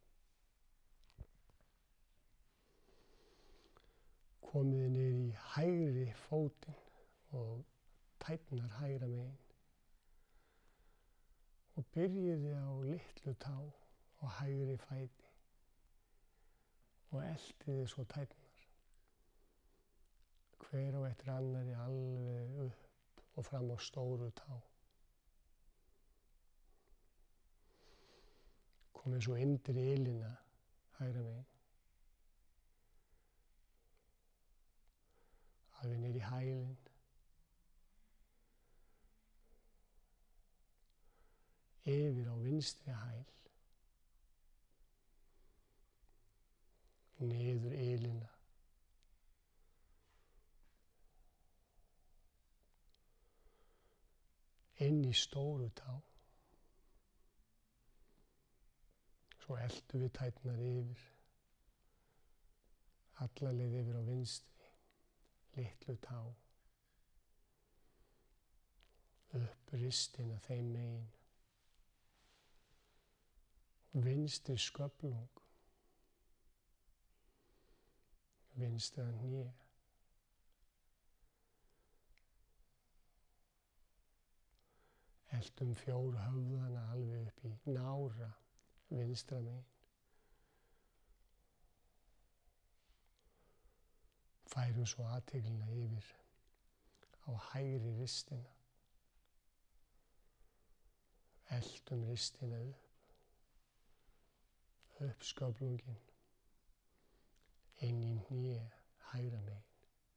Komið niður í hægri fótinn og tærnar hægra megin. Og byrjiði á litlu tá og hægri fæti og eltiði svo tærnar. Hver á eftir annari alveg upp og fram á stóru tá. Komið svo undir ylina hægra megin. Alveg niður í hælinn. Yfir á vinstri hæl, niður ylina, inn í stóru tá, svo eltum við tærnar yfir, alla leið yfir á vinstri, litlu tá, upp ristina þeim megin. Vinstri sköflung, vinstra hné, eltum fjór höfðana alveg upp í nára vinstra megin. Færum svo athyglina yfir á hægri ristina, eltum ristina upp. Upp sköflunginn, inn í hné hægra megin.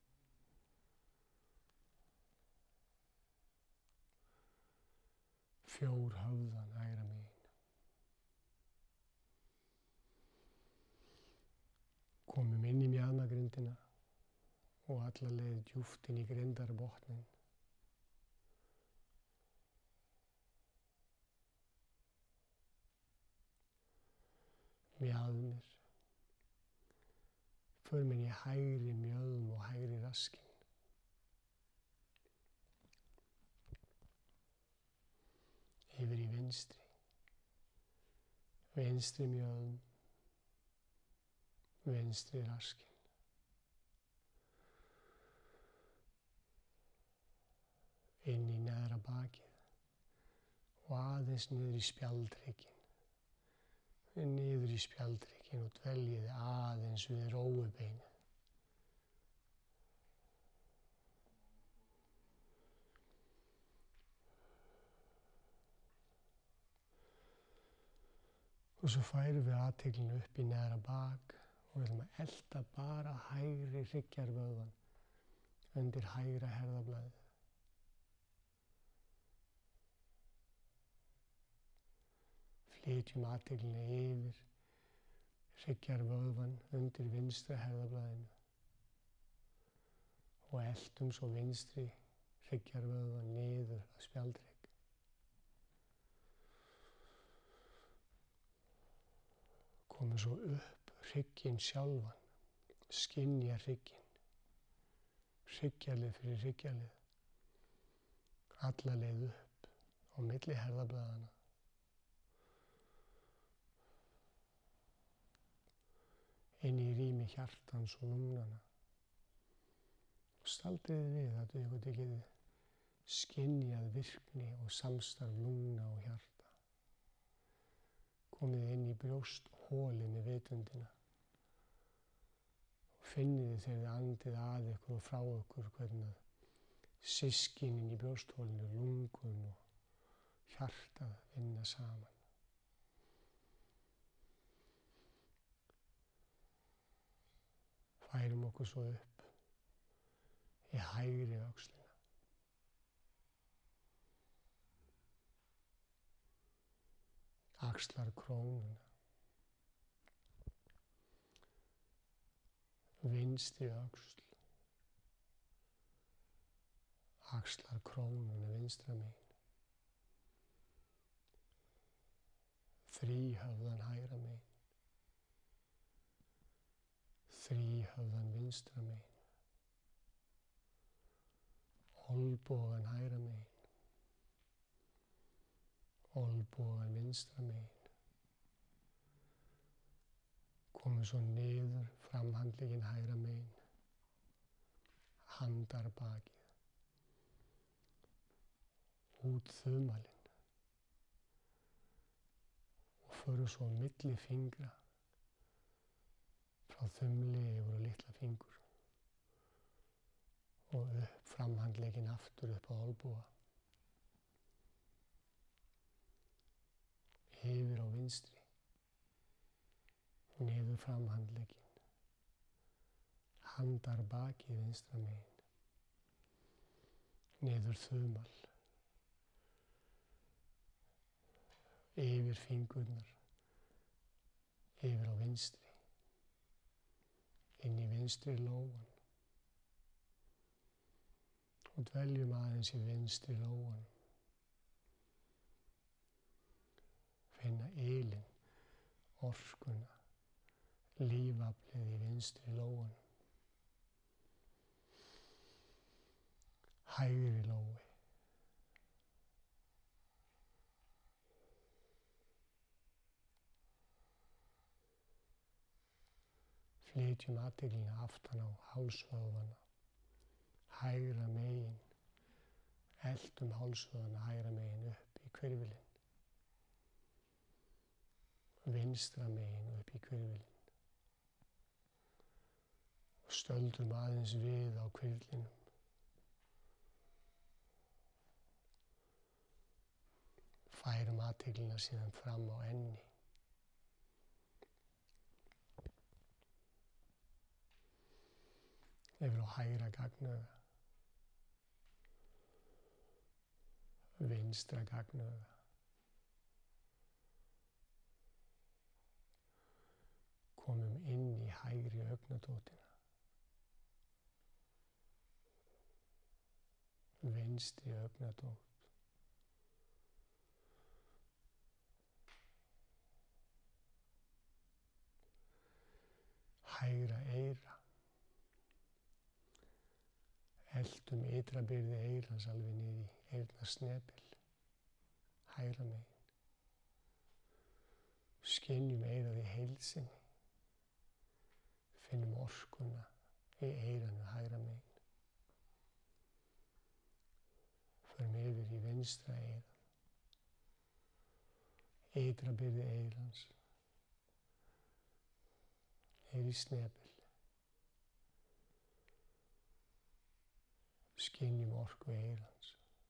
Fjór höfðan hægra megin. Komum inn í mjaðmagrindina og alla leið djúpt inn í grindarbotninn. Mjaðmir, förum inn í hægri mjöðm og hægri raskinn. Yfir í vinstri, vinstri mjöðm, vinstri raskinn. Inn í neðra bakið og aðeins niður í spjaldhrygginn. Niður í spjaldhrygginn og dveljiði aðeins við rófubeinið. Og svo færum við athyglina upp í neðra bak Og við ætlum að elta bara hægri hryggjarvöðvan undir hægra herðablaðið. Flytjum athyglinni yfir hryggjarvöðvan undir vinstra herðablaðinu og eltum svo vinstri hryggjarvöðvan niður að spjaldhrygg. Komum svo upp hrygginn sjálfan, skynja hrygginn, hryggjarlið fyrir hryggjarlið, alla leið upp á milli herðablaðana. Inn í rými hjartans og lungnanna. Og staldriði við að þau getið skynjað virkni og samstarf lungna og hjarta. Komið inn í brjóstholið með vitundina. Og finniði þegar þið andið að ykkur og frá ykkur hvernig systkinin í brjóstholinu, lungun og hjartað vinna saman. Færum okkur svo upp í hægri öxlina. Axlar krónuna. Vinstri öxl. Axlar krónuna vinstra megin. Þríhöfðan hægra megin. Þríhöfðan vinstra megin. Olnbogann hægra megin. Olnbogann vinstra megin. Komum svo niður framhandlegginn hægra megin. Handarbakið. Út þumalinn. Og förum svo milli fingra. Frá þumli yfir á litla fingur og upp framhandlegginn aftur upp á olnboga. Yfir á vinstri, niður framhandlegginn, handarbakið vinstra megin, niður þumal, yfir fingurnar, yfir á vinstri. Inn í vinstri lófann og dveljum aðeins í vinstri lófann. Finna ylinn, orkuna, lífaflið í vinstri lófann. Hægri lófi. Flytjum athyglina aftan á hálsvöðvana, hægra megin, eltum hálsvöðvana hægra megin upp í hvirfilinn, vinstra megin upp í hvirfilinn og stöldrum aðeins við á hvirflinum. Færum athyglina síðan fram á enni. Yfir á hægra gagnauga, vinstra gagnauga, komum inn í hægri augnatóttina, vinstri augnatótt, hægra eyra. Eltum ytrabyrði eyrans alveg niður í eyrnasnepil, hægra megin. Skynjum eyrað í heild sinni. Finnum orkuna í eyranu hægra megin. Förum yfir í vinstra eyrað. Ytrabyrði eyrans, niður í snepil. Skynjum orku eyrans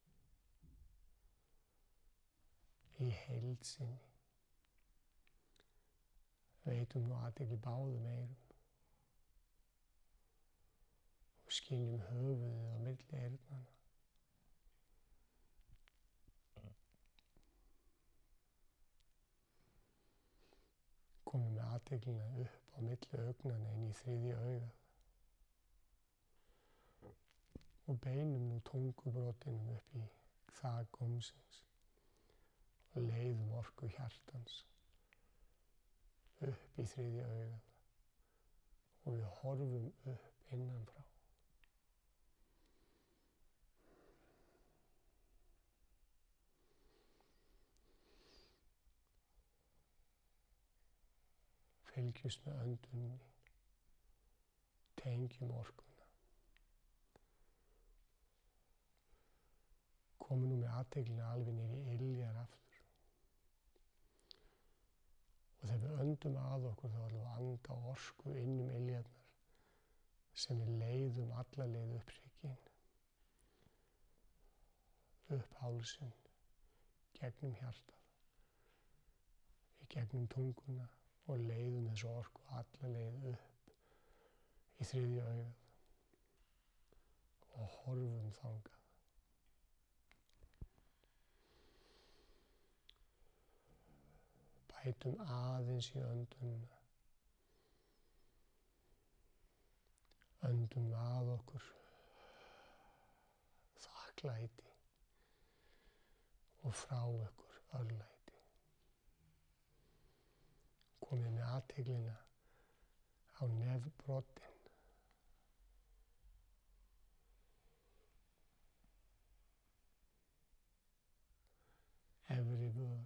í heild sinni. Veitum nú athygli báðum eyrum. skynjum höfuðið á milli eyrnanna. Komum með athyglina upp á milli augnanna inn í þriðja augað. Og beinum nú tungubrotinum upp í þak gómsins og leiðum orku hjartans upp í þriðja augað og við horfum upp innanfrá. Fylgjumst með öndunni, tengjum orkuna. Komum nú með athyglina alveg niður í iljar aftur. Og þegar við öndum að okkur þá ætlum við að anda orku inn um iljarnar sem við leiðum alla leið upp hrygginn, upp hálsinn, gegnum hjartað, í gegnum tunguna og leiðum þessu orku alla leið upp í þriðja augað og horfum þangað. Bætum aðeins í öndunina. Öndum að okkur þakklæti og frá okkur örlæti. Komið með athyglina á nefbroddinn. Efri vör.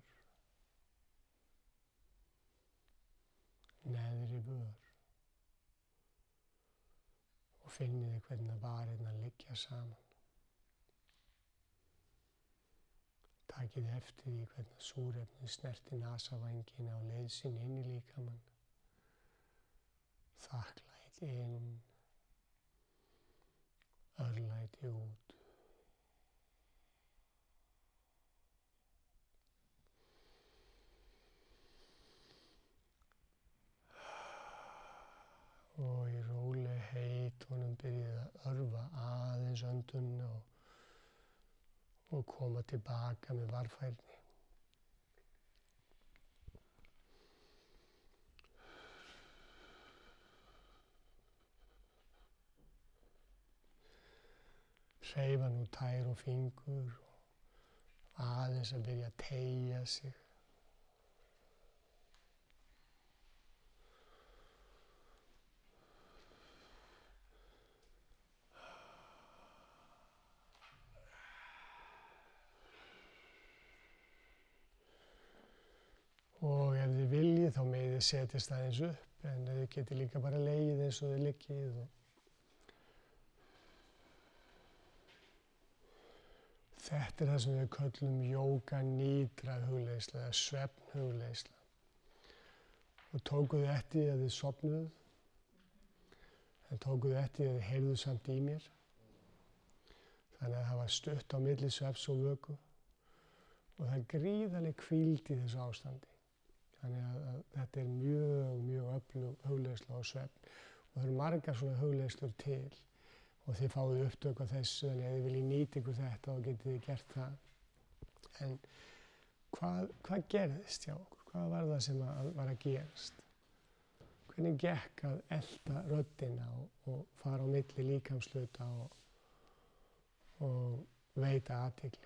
Neðri vör. Og finnið þið hvernig varirnar liggja saman. Takið eftir því hvernig súrefnið snerti nasavængina á leið sinni inn í líkamann. Þakklæti inn, örlæti út. Og í rólegheitunum byrjið að örva aðeins öndunina og og koma tilbaka með varfærni. Hreyfa nú tær og fingur og aðeins að byrja að teygja sig. Og ef þið viljið þá megið þið setjast aðeins upp, en þið getið líka bara legið eins og þið liggið. Og þetta er það sem við köllum jóga nýdra hugleiðsla eða svefn hugleiðsla. Og tókuð þið eftir því að þið sofnuð, en tókuð þið eftir því að þið heyrðuð samt í mér. Þannig að það var stutt á milli svefns og vöku og það er gríðarleg hvíld í þessu ástandi. Þannig að, að þetta er mjög, mjög öflug hugleiðsla á svefn og það eru margar svona hugleiðslur til og þið fáið upptök á þessu, þannig að þið viljið nýta ykkur þetta og getið þið gert það. En hvað, hvað gerðist hjá okkur? Hvað var það sem að, var að gerast? Hvernig gekk að elta röddina og, og fara á milli líkamshluta og, og veita athygli?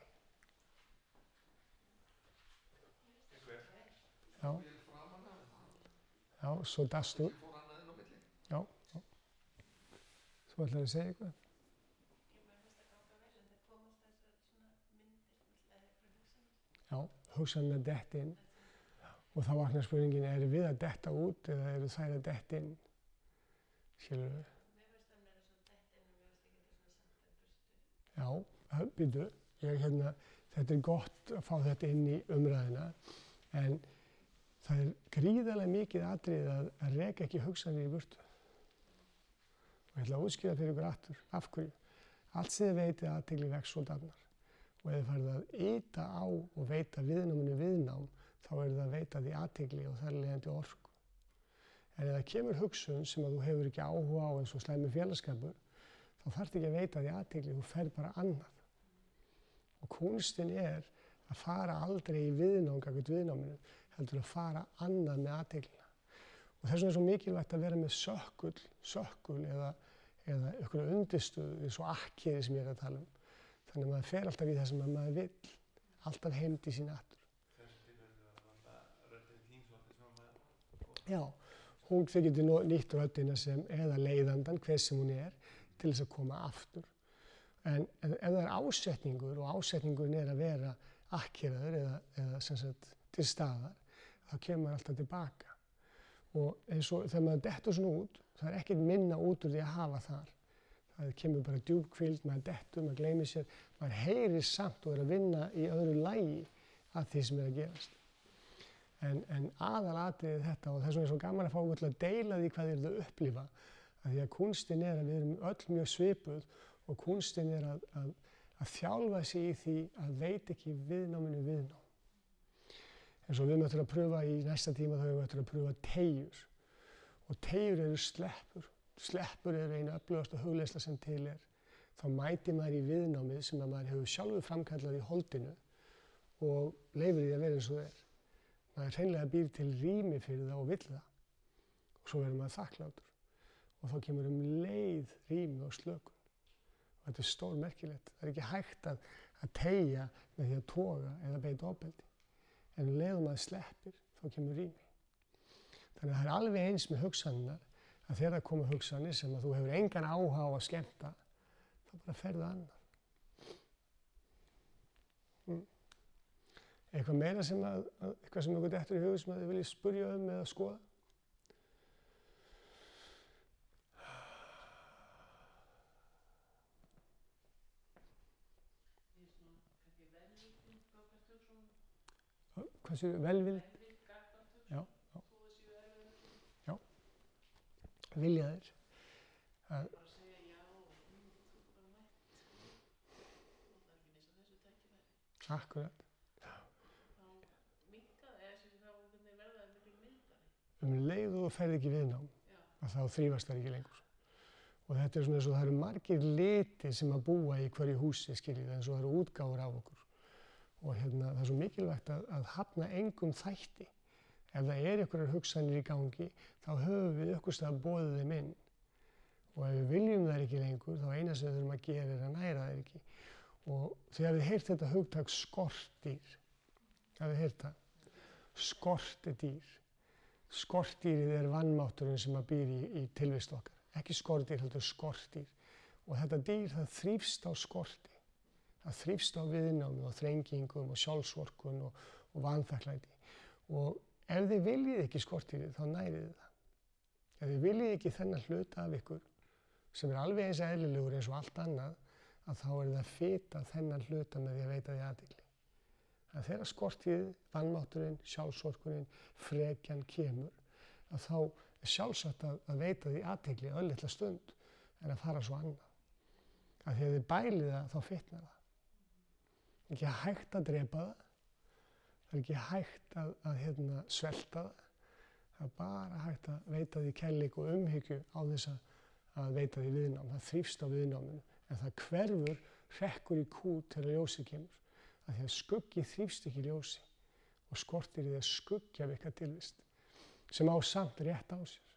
Já, já, svo dastu. Já, já. Svo ætlaði að segja eitthvað. Ég var mest að ganga vel, en það kom alltaf þessar svona myndir, eða eitthvað hugsanir. Já, hugsanir að detta inn. Og þá vaknar spurningin, eru við að detta út eða eru þær að detta inn? Skilur við? Mér finnst það meira svona detta inn og mér finnst ekki þetta svona samt en burstu. Já, býtu, ég hérna, þetta er gott að fá þetta inn í umræðina, en það er gríðarlega mikið atriði að, að reka ekki hugsanir í burtu. Og ég ætla að útskýra fyrir ykkur aftur, af hverju. Allt sem þið veitið athygli vex og dafnar. Og ef þið farið að ýta á og veita viðnáminu viðnám, þá er það að veita því athygli og þar leiðandi orku. En ef það kemur hugsun sem að þú hefur ekki áhuga á eins og slæmur félagsskapur, þá þarftu ekki að veita því athygli, þú ferð bara annað. Og kúnstin er að fara aldrei í viðnám gagnvart viðnáminu, heldur að fara annað með athyglina. Og þess vegna er svo mikilvægt að vera með sökkul, sökkul eða, eða einhverja undirstöðu, eins og akkeri sem ég er að tala um. Þannig að maður fer alltaf í það sem maður vill, alltaf heimdi sín aftur. Já, hún þau getur nýtt röddina sem eða leiðandan, hver sem hún er, til þess að koma aftur. En ef það er ásetningur og ásetningurinn er að vera akkeraður eða, eða sem sagt til staðar, þá kemur maður alltaf tilbaka. Og eins og þegar maður dettur svona út, það er ekkert minna út úr því að hafa þar. Það kemur bara djúp hvíld, maður dettur, maður gleymir sér, maður heyrir samt og er að vinna í öðru lagi að því sem er að gerast. En, en aðalatriðið þetta, og þess vegna er svo gaman að fá okkur til að deila því hvað þið eruð að upplifa, að því að kúnstin er að við erum öll mjög svipuð og kúnstin er að, að, að þjálfa sig í því að veit ekki viðnáminu viðnám. En svo við möttum að pröfa í næsta tíma þá við möttum að pröfa teygjur. Og teygjur eru sleppur. Sleppur eru einu öflugasta hugleiðsla sem til er. Þá mætir maður í viðnámið sem að maður hefur sjálfur framkallað í holdinu og leyfir því að vera eins og það er. Maður hreinlega býr til rými fyrir það og vill það. Og svo verður maður þakklátur. Og þá kemur um leið rými og slökun. Og þetta er stór merkilegt. Það er ekki hægt að, að teygja með því að toga eða beita ofbeldi. En um leið og maður sleppir, þá kemur rými. Þannig að það er alveg eins með hugsanirnar að þegar það koma hugsanir sem að þú hefur engan áhuga á að skemmta, þá bara ferðu annað. Mm. Eitthvað meira sem að, að eitthvað sem ykkur dettur í hug sem að þið viljið spurja um eða skoða? Hvað séu, velvild? Já, já. Já. Vilja þeir. Að bara segja já og þú er bara mætt. Þú þarf ekki missa þessu tækifæri. Akkurat. Þá minnkaði þessi þá hvernig verða það miklu mildari. Um leið og þú ferð ekki viðnám, að þá þrífast það ekki lengur. Og þetta er svona eins og það eru margir litir sem að búa í hverju húsi, skiljið, eins og það eru útgáfur af okkur. Og hérna, það er svo mikilvægt að, að hafna engum þætti. Ef það er einhverjar hugsanir í gangi, þá höfum við einhvers staðar boðið þeim inn. Og ef við viljum þær ekki lengur, þá eina sem við þurfum að gera er að næra þær ekki. Og þegar við heyrt þetta hugtak skortdýr, hafið þið heyrt það? Skortdýr. Skortdýrið er vanmátturinn sem að býr í, í tilvist okkar. Ekki skordýr, heldur skortdýr. Og þetta dýr, það þrífst á skorti. Það þrífst á viðnámi og þrengingum og sjálfsvorkun og, og vanþakklæti. Og ef þið viljið ekki skortdýrið, þá nærið þið það. Ef þið viljið ekki þennan hluta af ykkur, sem er alveg eins eðlilegur eins og allt annað, að þá er það fita þennan hluta með því að veita því athygli. Að þegar skortdýrið, vanmátturinn, sjálfsvorkunin, frekjan kemur, að þá er sjálfsagt að, að veita því athygli örlitla stund en að fara svo annað. Að því að þið bælið það, þá fitnar það. Það er ekki hægt að drepa það, það er ekki hægt að, að hérna, svelta það, það er bara hægt að veita því kærleik og umhyggju á þess að, að veita því viðnám. Það þrífst á viðnáminu, en það hverfur, hrekkur í kút þegar ljósið kemur. Af því að skuggi þrífst ekki ljósi og skortir í það skuggja við eitthvað tilvist, sem á samt rétt á sér.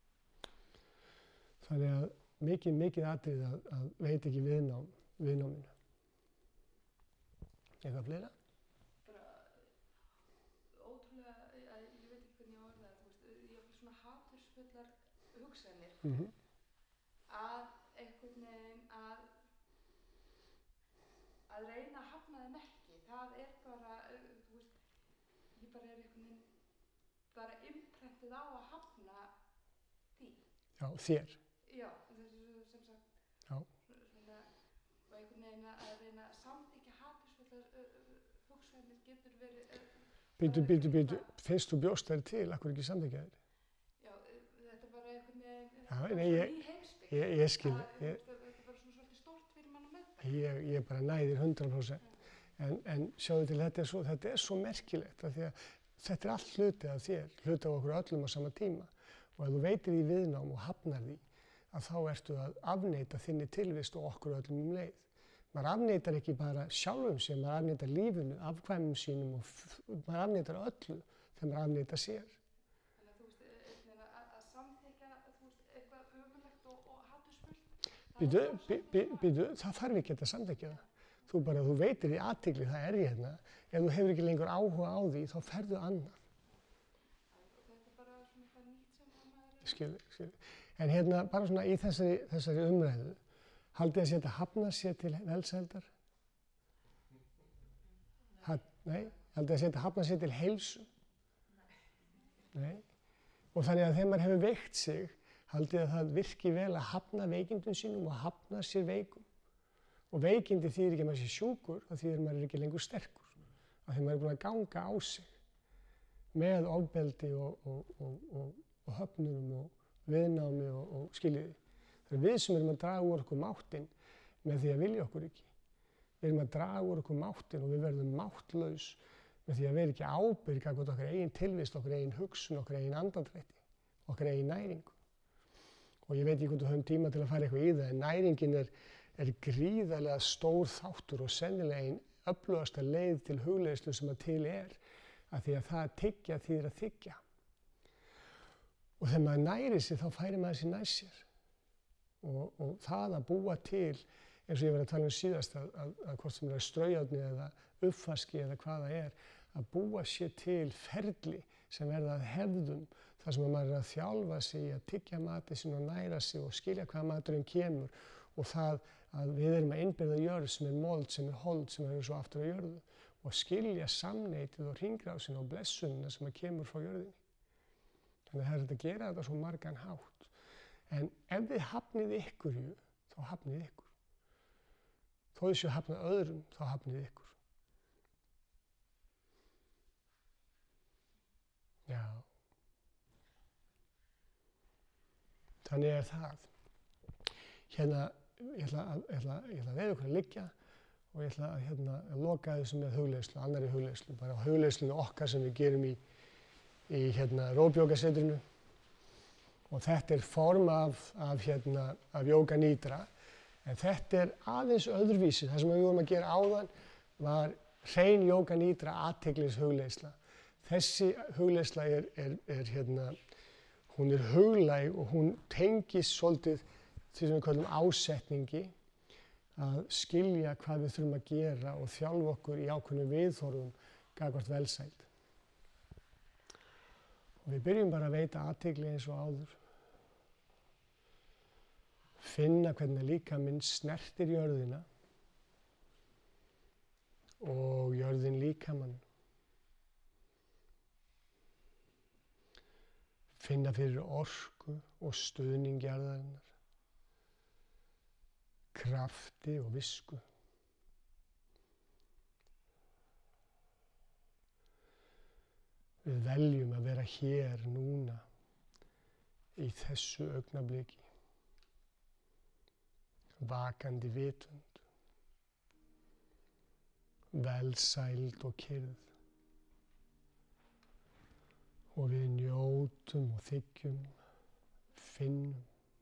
Þannig að mikið, mikið atriði að, að veita ekki viðnám, viðnáminu. Eitthvað fleira? Bara ótrúlega, að, ég veit ekki hvernig ég orða það, þú veist, ég hef svona hatursfullar hugsanir Mm-hmm. að einhvern veginn að að reyna að hafna þeim ekki. Það er bara, þú veist, ég bara er einhvern veginn bara imprentuð á að hafna því. Já, þér. Já, þessu sem sagt, Já. svona, og einhvern veginn að reyna að samþykkja hatursfullar hugsanir getur verið... Býtu, býtu, býtu, finnst þú bjóst þær til, akkur ekki samþykkja þér? Já, þetta er bara einhvern veginn, Já, þetta nei, er ég- svona ný heimsbygg. Ég, ég skil, ég, Þetta er bara svona svolítið stórt fyrir mann að meðta. ég, ég bara næðir hundrað prósent. En, en sjáðu til, þetta er svo, þetta er svo merkilegt, af því að þetta er allt hluti af þér, hluti af okkur öllum á sama tíma. Og ef þú veitir því viðnám og hafnar því, að þá ertu að afneita þinni tilvist og okkur öllum um leið. Maður afneitar ekki bara sjálfum sér, maður afneitar lífinu, afkvæmum sínum og maður afneitar öllu þegar maður afneitar sér. Þannig að þú veist, að, að samþykja, þú veist, eitthvað ömurlegt og, og hatursfullt. Býtu, bí, bí, býtu, það þarf ekki að samþykja það. Þú bara, þú veitir í athygli, það er ég hérna. Ef þú hefur ekki lengur áhuga á því, þá ferðu annað. Þetta er bara svona eitthvað nýtt sem maður er... Skilur, skilur. En hérna, bara svona í þessari, þessari umræðu, haldið að þetta hafnar sér til velsældar? Ha, nei, haldið að þetta hafnar sér til heilsu? Nei. Og þannig að þegar maður hefur veikt sig, haldið að það virki vel að hafna veikindum sínum og hafna sér veikum. Og veikindi þýðir ekki að maður sé sjúkur, það þýðir að maður er ekki lengur sterkur. Af því maður er búin að ganga á sig með ofbeldi og, og, og, og, og höfnunum og viðnámi og, og skiljiði. Það er við sem erum að draga úr okkur máttinn með því að vilja okkur ekki. Við erum að draga úr okkur máttinn og við verðum máttlaus með því að vera ekki ábyrg gagnvart okkar eigin tilvist, okkar eigin hugsun, okkar eigin andandrætti, okkar eigin næringu. Og ég veit ekki hvort við höfum tíma til að fara eitthvað í það, en næringin er er gríðarlega stór þáttur og sennilega einn öflugasta leið til hugleiðslu sem að til er, af því að það að tyggja þýðir að þiggja. Og þegar maður næri sig þá færir maður sér nær sér. Og, og það að búa til, eins og ég var að tala um síðast, að, að, að hvort sem er straujáðni eða uppvaski eða hvað það er, að búa sér til ferli sem verða að hefðum, þar sem að maður er að þjálfa sig í að tyggja matið sinn og næra sig og skilja hvað maturinn kemur. Og það að við erum að innbyrða jörð sem er mold, sem er hold, sem er svo aftur á jörðu og skilja samneitið og hringrásin og blessunina sem að kemur frá jörðinni. Þannig að það er hægt að gera þetta svo margan hátt. En ef þið hafnið ykkurju, þá hafnið ykkur. Þó þið séu hafnað öðrum, þá hafnið ykkur. Já. Þannig er það. Hérna, Ég ætla að, ég ætla, ég ætla að veða okkur að liggja og ég ætla að hérna, loka þessu með hugleiðslu, annarri hugleiðslu, bara hugleiðslunni okkar sem við gerum í, í hérna, Rópjógasetrinu. Og þetta er form af, af, hérna, af Yoga Nidra, en þetta er aðeins öðruvísi. Það sem við vorum að gera áðan var hrein Yoga Nidra athyglis hugleiðsla. Þessi hugleiðsla er, er, er, hérna, hún er huglæg og hún tengist svolítið því sem við kallum ásetningi, að skilja hvað við þurfum að gera og þjálfa okkur í ákveðnum viðhorfum gagnvart velsæld. Og við byrjum bara að veita athygli eins og áður. Finna hvernig líkaminn snertir jörðina og jörðin líkamann. Finna fyrir orku og stuðning jarðarinnar. Krafti og visku. Við veljum að vera hér núna í þessu augnabliki. Vakandi vitund. Velsæld og kyrrð. Og við njótum og þiggjum, finnum.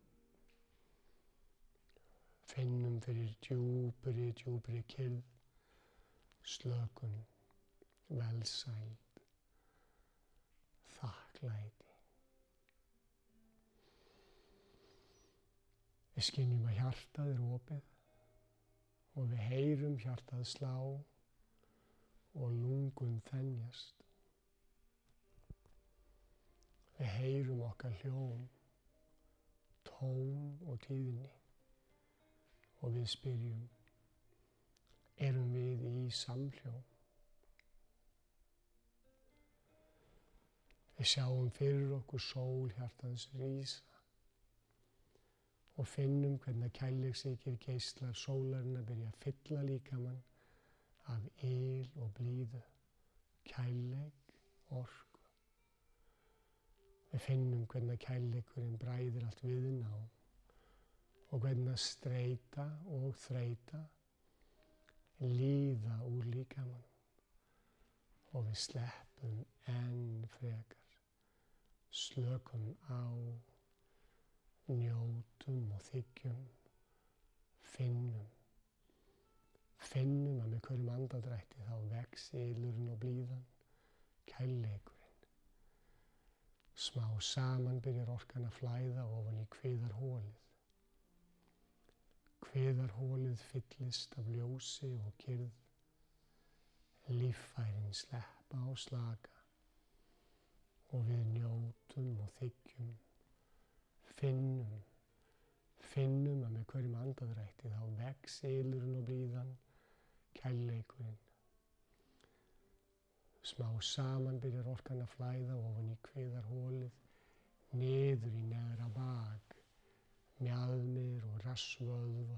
Finnum fyrir djúpri, djúpri kyrrð, slökun, velsæld, þakklæti. Við skynjum að hjartað er opið og við heyrum hjartað slá og lungun þenjast. Við heyrum okkar hljóm, tón og tíðni. Og við spyrjum, erum við í samhljóm? Við sjáum fyrir okkur sól hjartans rísa og finnum hvernig kærleiksríkir geislar sólarinnar byrja að fylla líkamann af yl og blíðu, kærleik, orku. Við finnum hvernig kærleikurinn bræðir allt viðnám. Og hvernig streita og þreita líða úr líkamanum og við sleppum enn frekar, slökum á, njótum og þiggjum, finnum, finnum að með hverjum andardrætti þá vex ylurinn og blíðan, kærleikurinn. Smá saman byrjar orkan að flæða ofan í kviðarholið. Kviðarholið fyllist af ljósi og kyrrð, líffærin sleppa og slaka og við njótum og þiggjum, finnum, finnum að með hverjum andardrætti þá vex ylurinn og blíðan, kærleikurinn. Smá saman byrjar orkan að flæða ofan í kviðarholið, niður í neðra bak, mjaðmir og rassvöðva.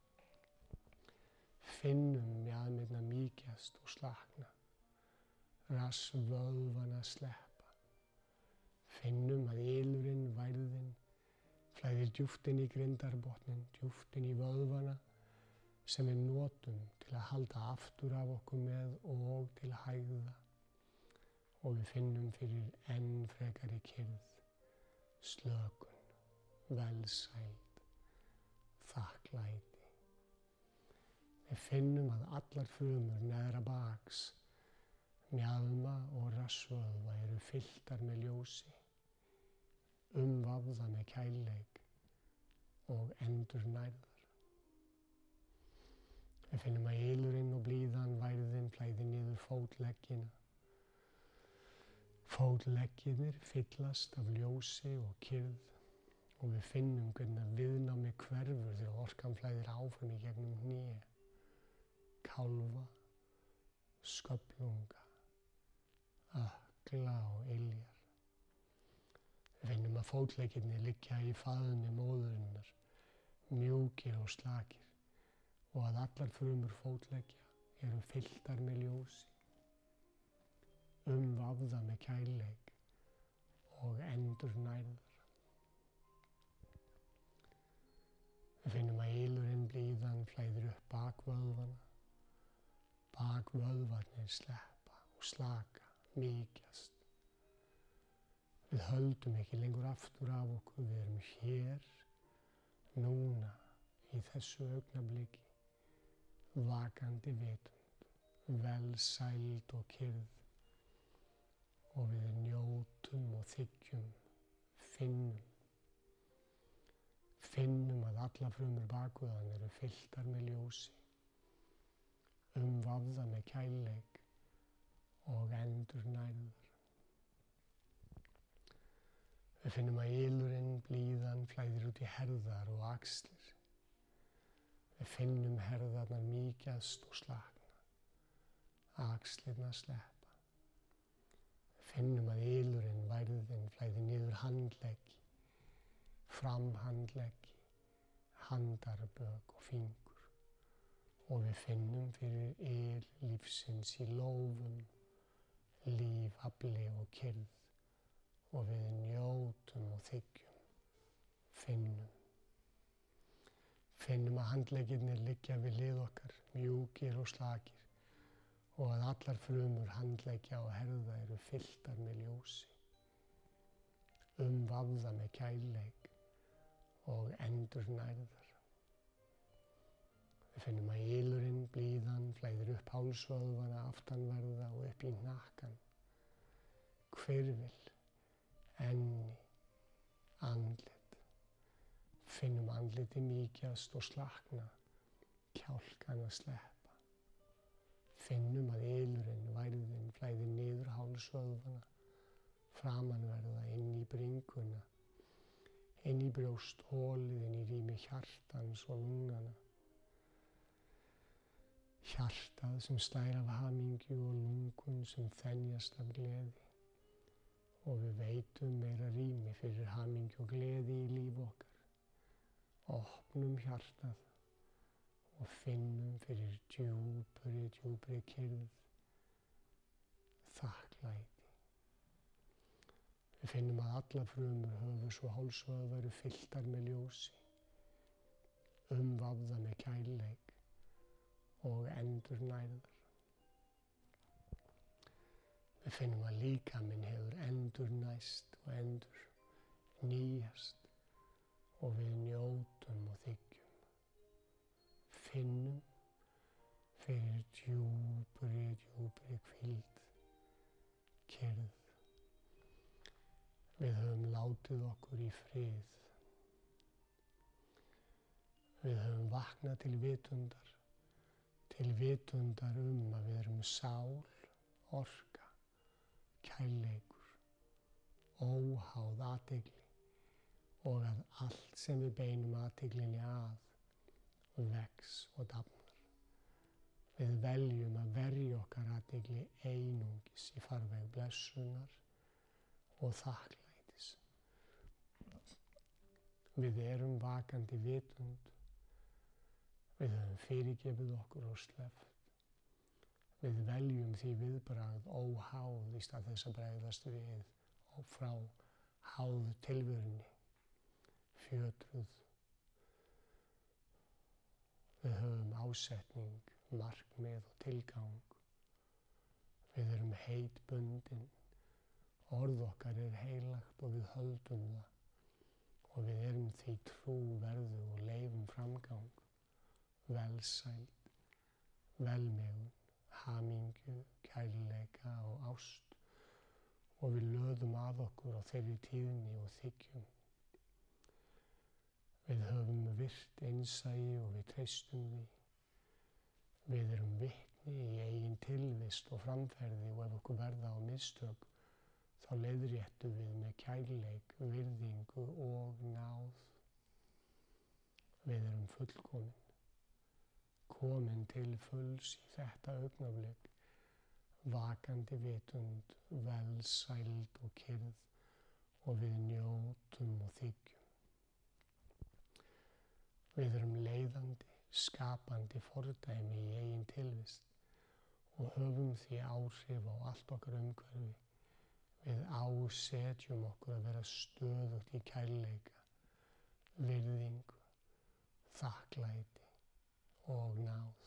Finnum mjaðmirna mýkjast og slakna, rassvöðvana sleppa. Finnum að ylurinn, værðin, flæðir djúpt inn í grindarbotnin, djúpt inn í vöðvana sem við notum til að halda aftur af okkur með og til að hægða. Og við finnum fyrir enn frekari kyrrð, slökun, velsæld, þakklæti. Við finnum að allar frumur neðra baks, mjaðma og rassvöðva eru fylltar með ljósi, umvafða með kærleik og endurnærðar. Við finnum að ylurinn og blíðan, værðin flæðir niður fótleggina. Fótleggirnir fyllast af ljósi og kyrrð og við finnum hvernig viðnámi hverfur þegar orkan flæðir áfram í gegnum hné, kálfa, sköflunga, ökkla og iljar. Við finnum að fótleggirnir liggja í faðmi móðurinnar, mjúkir og slakir og að allar frumur fótleggja eru fylltar með ljósi, umvafða með kærleik og endurnærðar. Við finnum að ylurinn blíðan flæðir upp bakvöðvana, bakvöðvarnir sleppa og slaka, mýkjast. Við höldum ekki lengur aftur af okkur, við erum hér, núna, í þessu augnabliki, vakandi vitund, velsæld og kyrrð. Og við njótum og þiggjum, finnum. Finnum að allar frumur bakvöðvan eru fylltar með ljósi, umvafða með kærleik og endurnærðar. Við finnum að ylurinn, blíðan flæðir út í herðar og axlir. Við finnum herðarnar mýkjast og slakna, axlirnar sleppa. Finnum að ylurinn, værðin flæðir niður handleggi, framhandleggi, handarbök og fingur og við finnum fyrir yl lífsins í lófum, líf, afli og kyrrð og við njótum og þiggjum, finnum. Finnum að handleggirnir liggja við hlið okkar, mjúkir og slakir og að allar frumur handleggja og herða eru fylltar með ljósi, umvafða með kærleik og endurnærðar. Við finnum að ylurinn, blíðan flæðir upp hálsvöðvana, aftanverða og upp í hnakkan, hvirfil, enni, andlit. Finnum andliti mýkjast og slakna, kjálkana sleppa. Finnum að ylurinn, værðin flæðir niður hálsvöðvana, framanverða inn í bringuna, inn í brjóstholið, inn í rými hjartans og lungnana. Hjartað sem slær af hamingju og lungun sem þenjast af gleði og við veitum meira rými fyrir hamingju og gleði í líf okkar. Opnum hjartað og finnum fyrir djúpri, djúpri kyrrð, þakklæti. Við finnum að allar frumur höfuðs og hálsvöðva eru fylltar með ljósi, umvafða með kærleik og endurnærðar. Við finnum að líkaminn hefur endurnæst og endur nýjast og við njótum og þiggjum. Finnum fyrir djúpri, djúpri hvíld, kyrrð. Við höfum látið okkur í frið. Við höfum vaknað til vitundar, til vitundar um að við erum sál, orka, kærleikur, óháð athygli og að allt sem við beinum athyglinni að vex og dafnar. Við veljum að verja okkar athygli einungis í farveg blessunar og þakklætis. Við erum vakandi vitund. Við höfum fyrirgefið okkur og sleppt. Við veljum því viðbragð óháð í stað þess að bregðast við og frá háð tilverunni, fjötruð. Við höfum ásetning, markmið og tilgang. Við erum heitbundin, orð okkar er heilagt og við höldum það og við erum því trúverðug og leyfum framgang. Velsæld, velmegun, hamingju, kærleika og ást og við löðum að okkur á þeirri tíðni og þiggjum. Við höfum virt innsæi og við treystum því. Við erum vitni í eigin tilvist og framferði og ef okkur verða á mistök þá leiðréttum við með kærleik, virðingu og náð. Við erum fullkomin. Komin til fulls í þetta augnablik, vakandi vitund, velsæld og kyrrð og við njótum og þiggjum. Við erum leiðandi, skapandi fordæmi í eigin tilvist og höfum því áhrif á allt okkar umhverfi. Við ásetjum okkur að vera stöðugt í kærleika, virðingu, þakklæti og náð.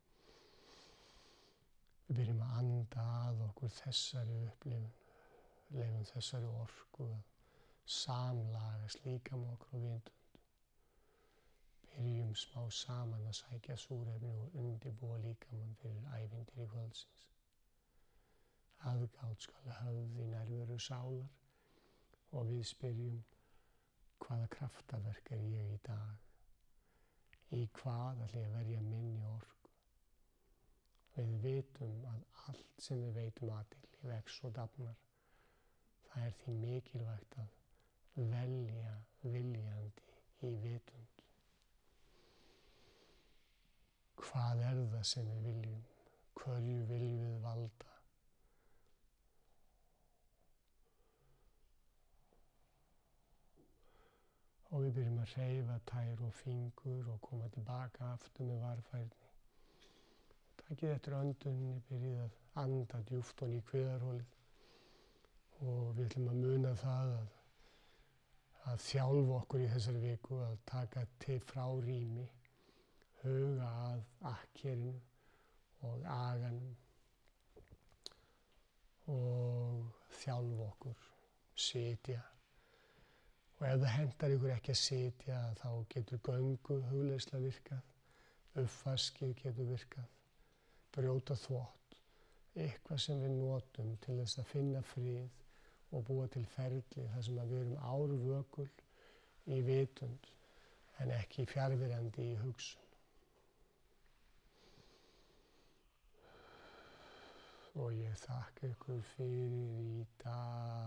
Við byrjum að anda að okkur þessari upplifun, leyfum þessari orku að samlagast líkama okkur og vitund. Byrjum smá saman að sækja súrefni og undirbúa líkamann fyrir ævintýri kvöldsins. Aðgát skal höfð í nærveru sálar og við spyrjum hvaða kraftaverk er ég í dag? Í hvað ætla ég að verja minni orku? Við vitum að allt sem við veitum athygli vex og dafnar. Það er því mikilvægt að velja viljandi í vitund. Hvað er það sem við viljum? Hverju viljum við valda? Og við byrjum að hreyfa tær og fingur og koma tilbaka aftur með varfærni. Takið eftir öndunni, byrjið að anda djúpt ofan í kviðarholið og við ætlum að muna það að, að þjálfa okkur í þessari viku að taka til frá rými, huga að akkerinu og aganum og þjálfa okkur, sitja. Og ef það hentar ykkur ekki að sitja, þá getur göngu hugleiðsla virkað, uppvaskið getur virkað, brjóta þvott, eitthvað sem við notum til þess að finna frið og búa til ferli þar sem að við erum árvökul í vitund en ekki fjarverandi í hugsun. Og ég þakka ykkur fyrir í dag.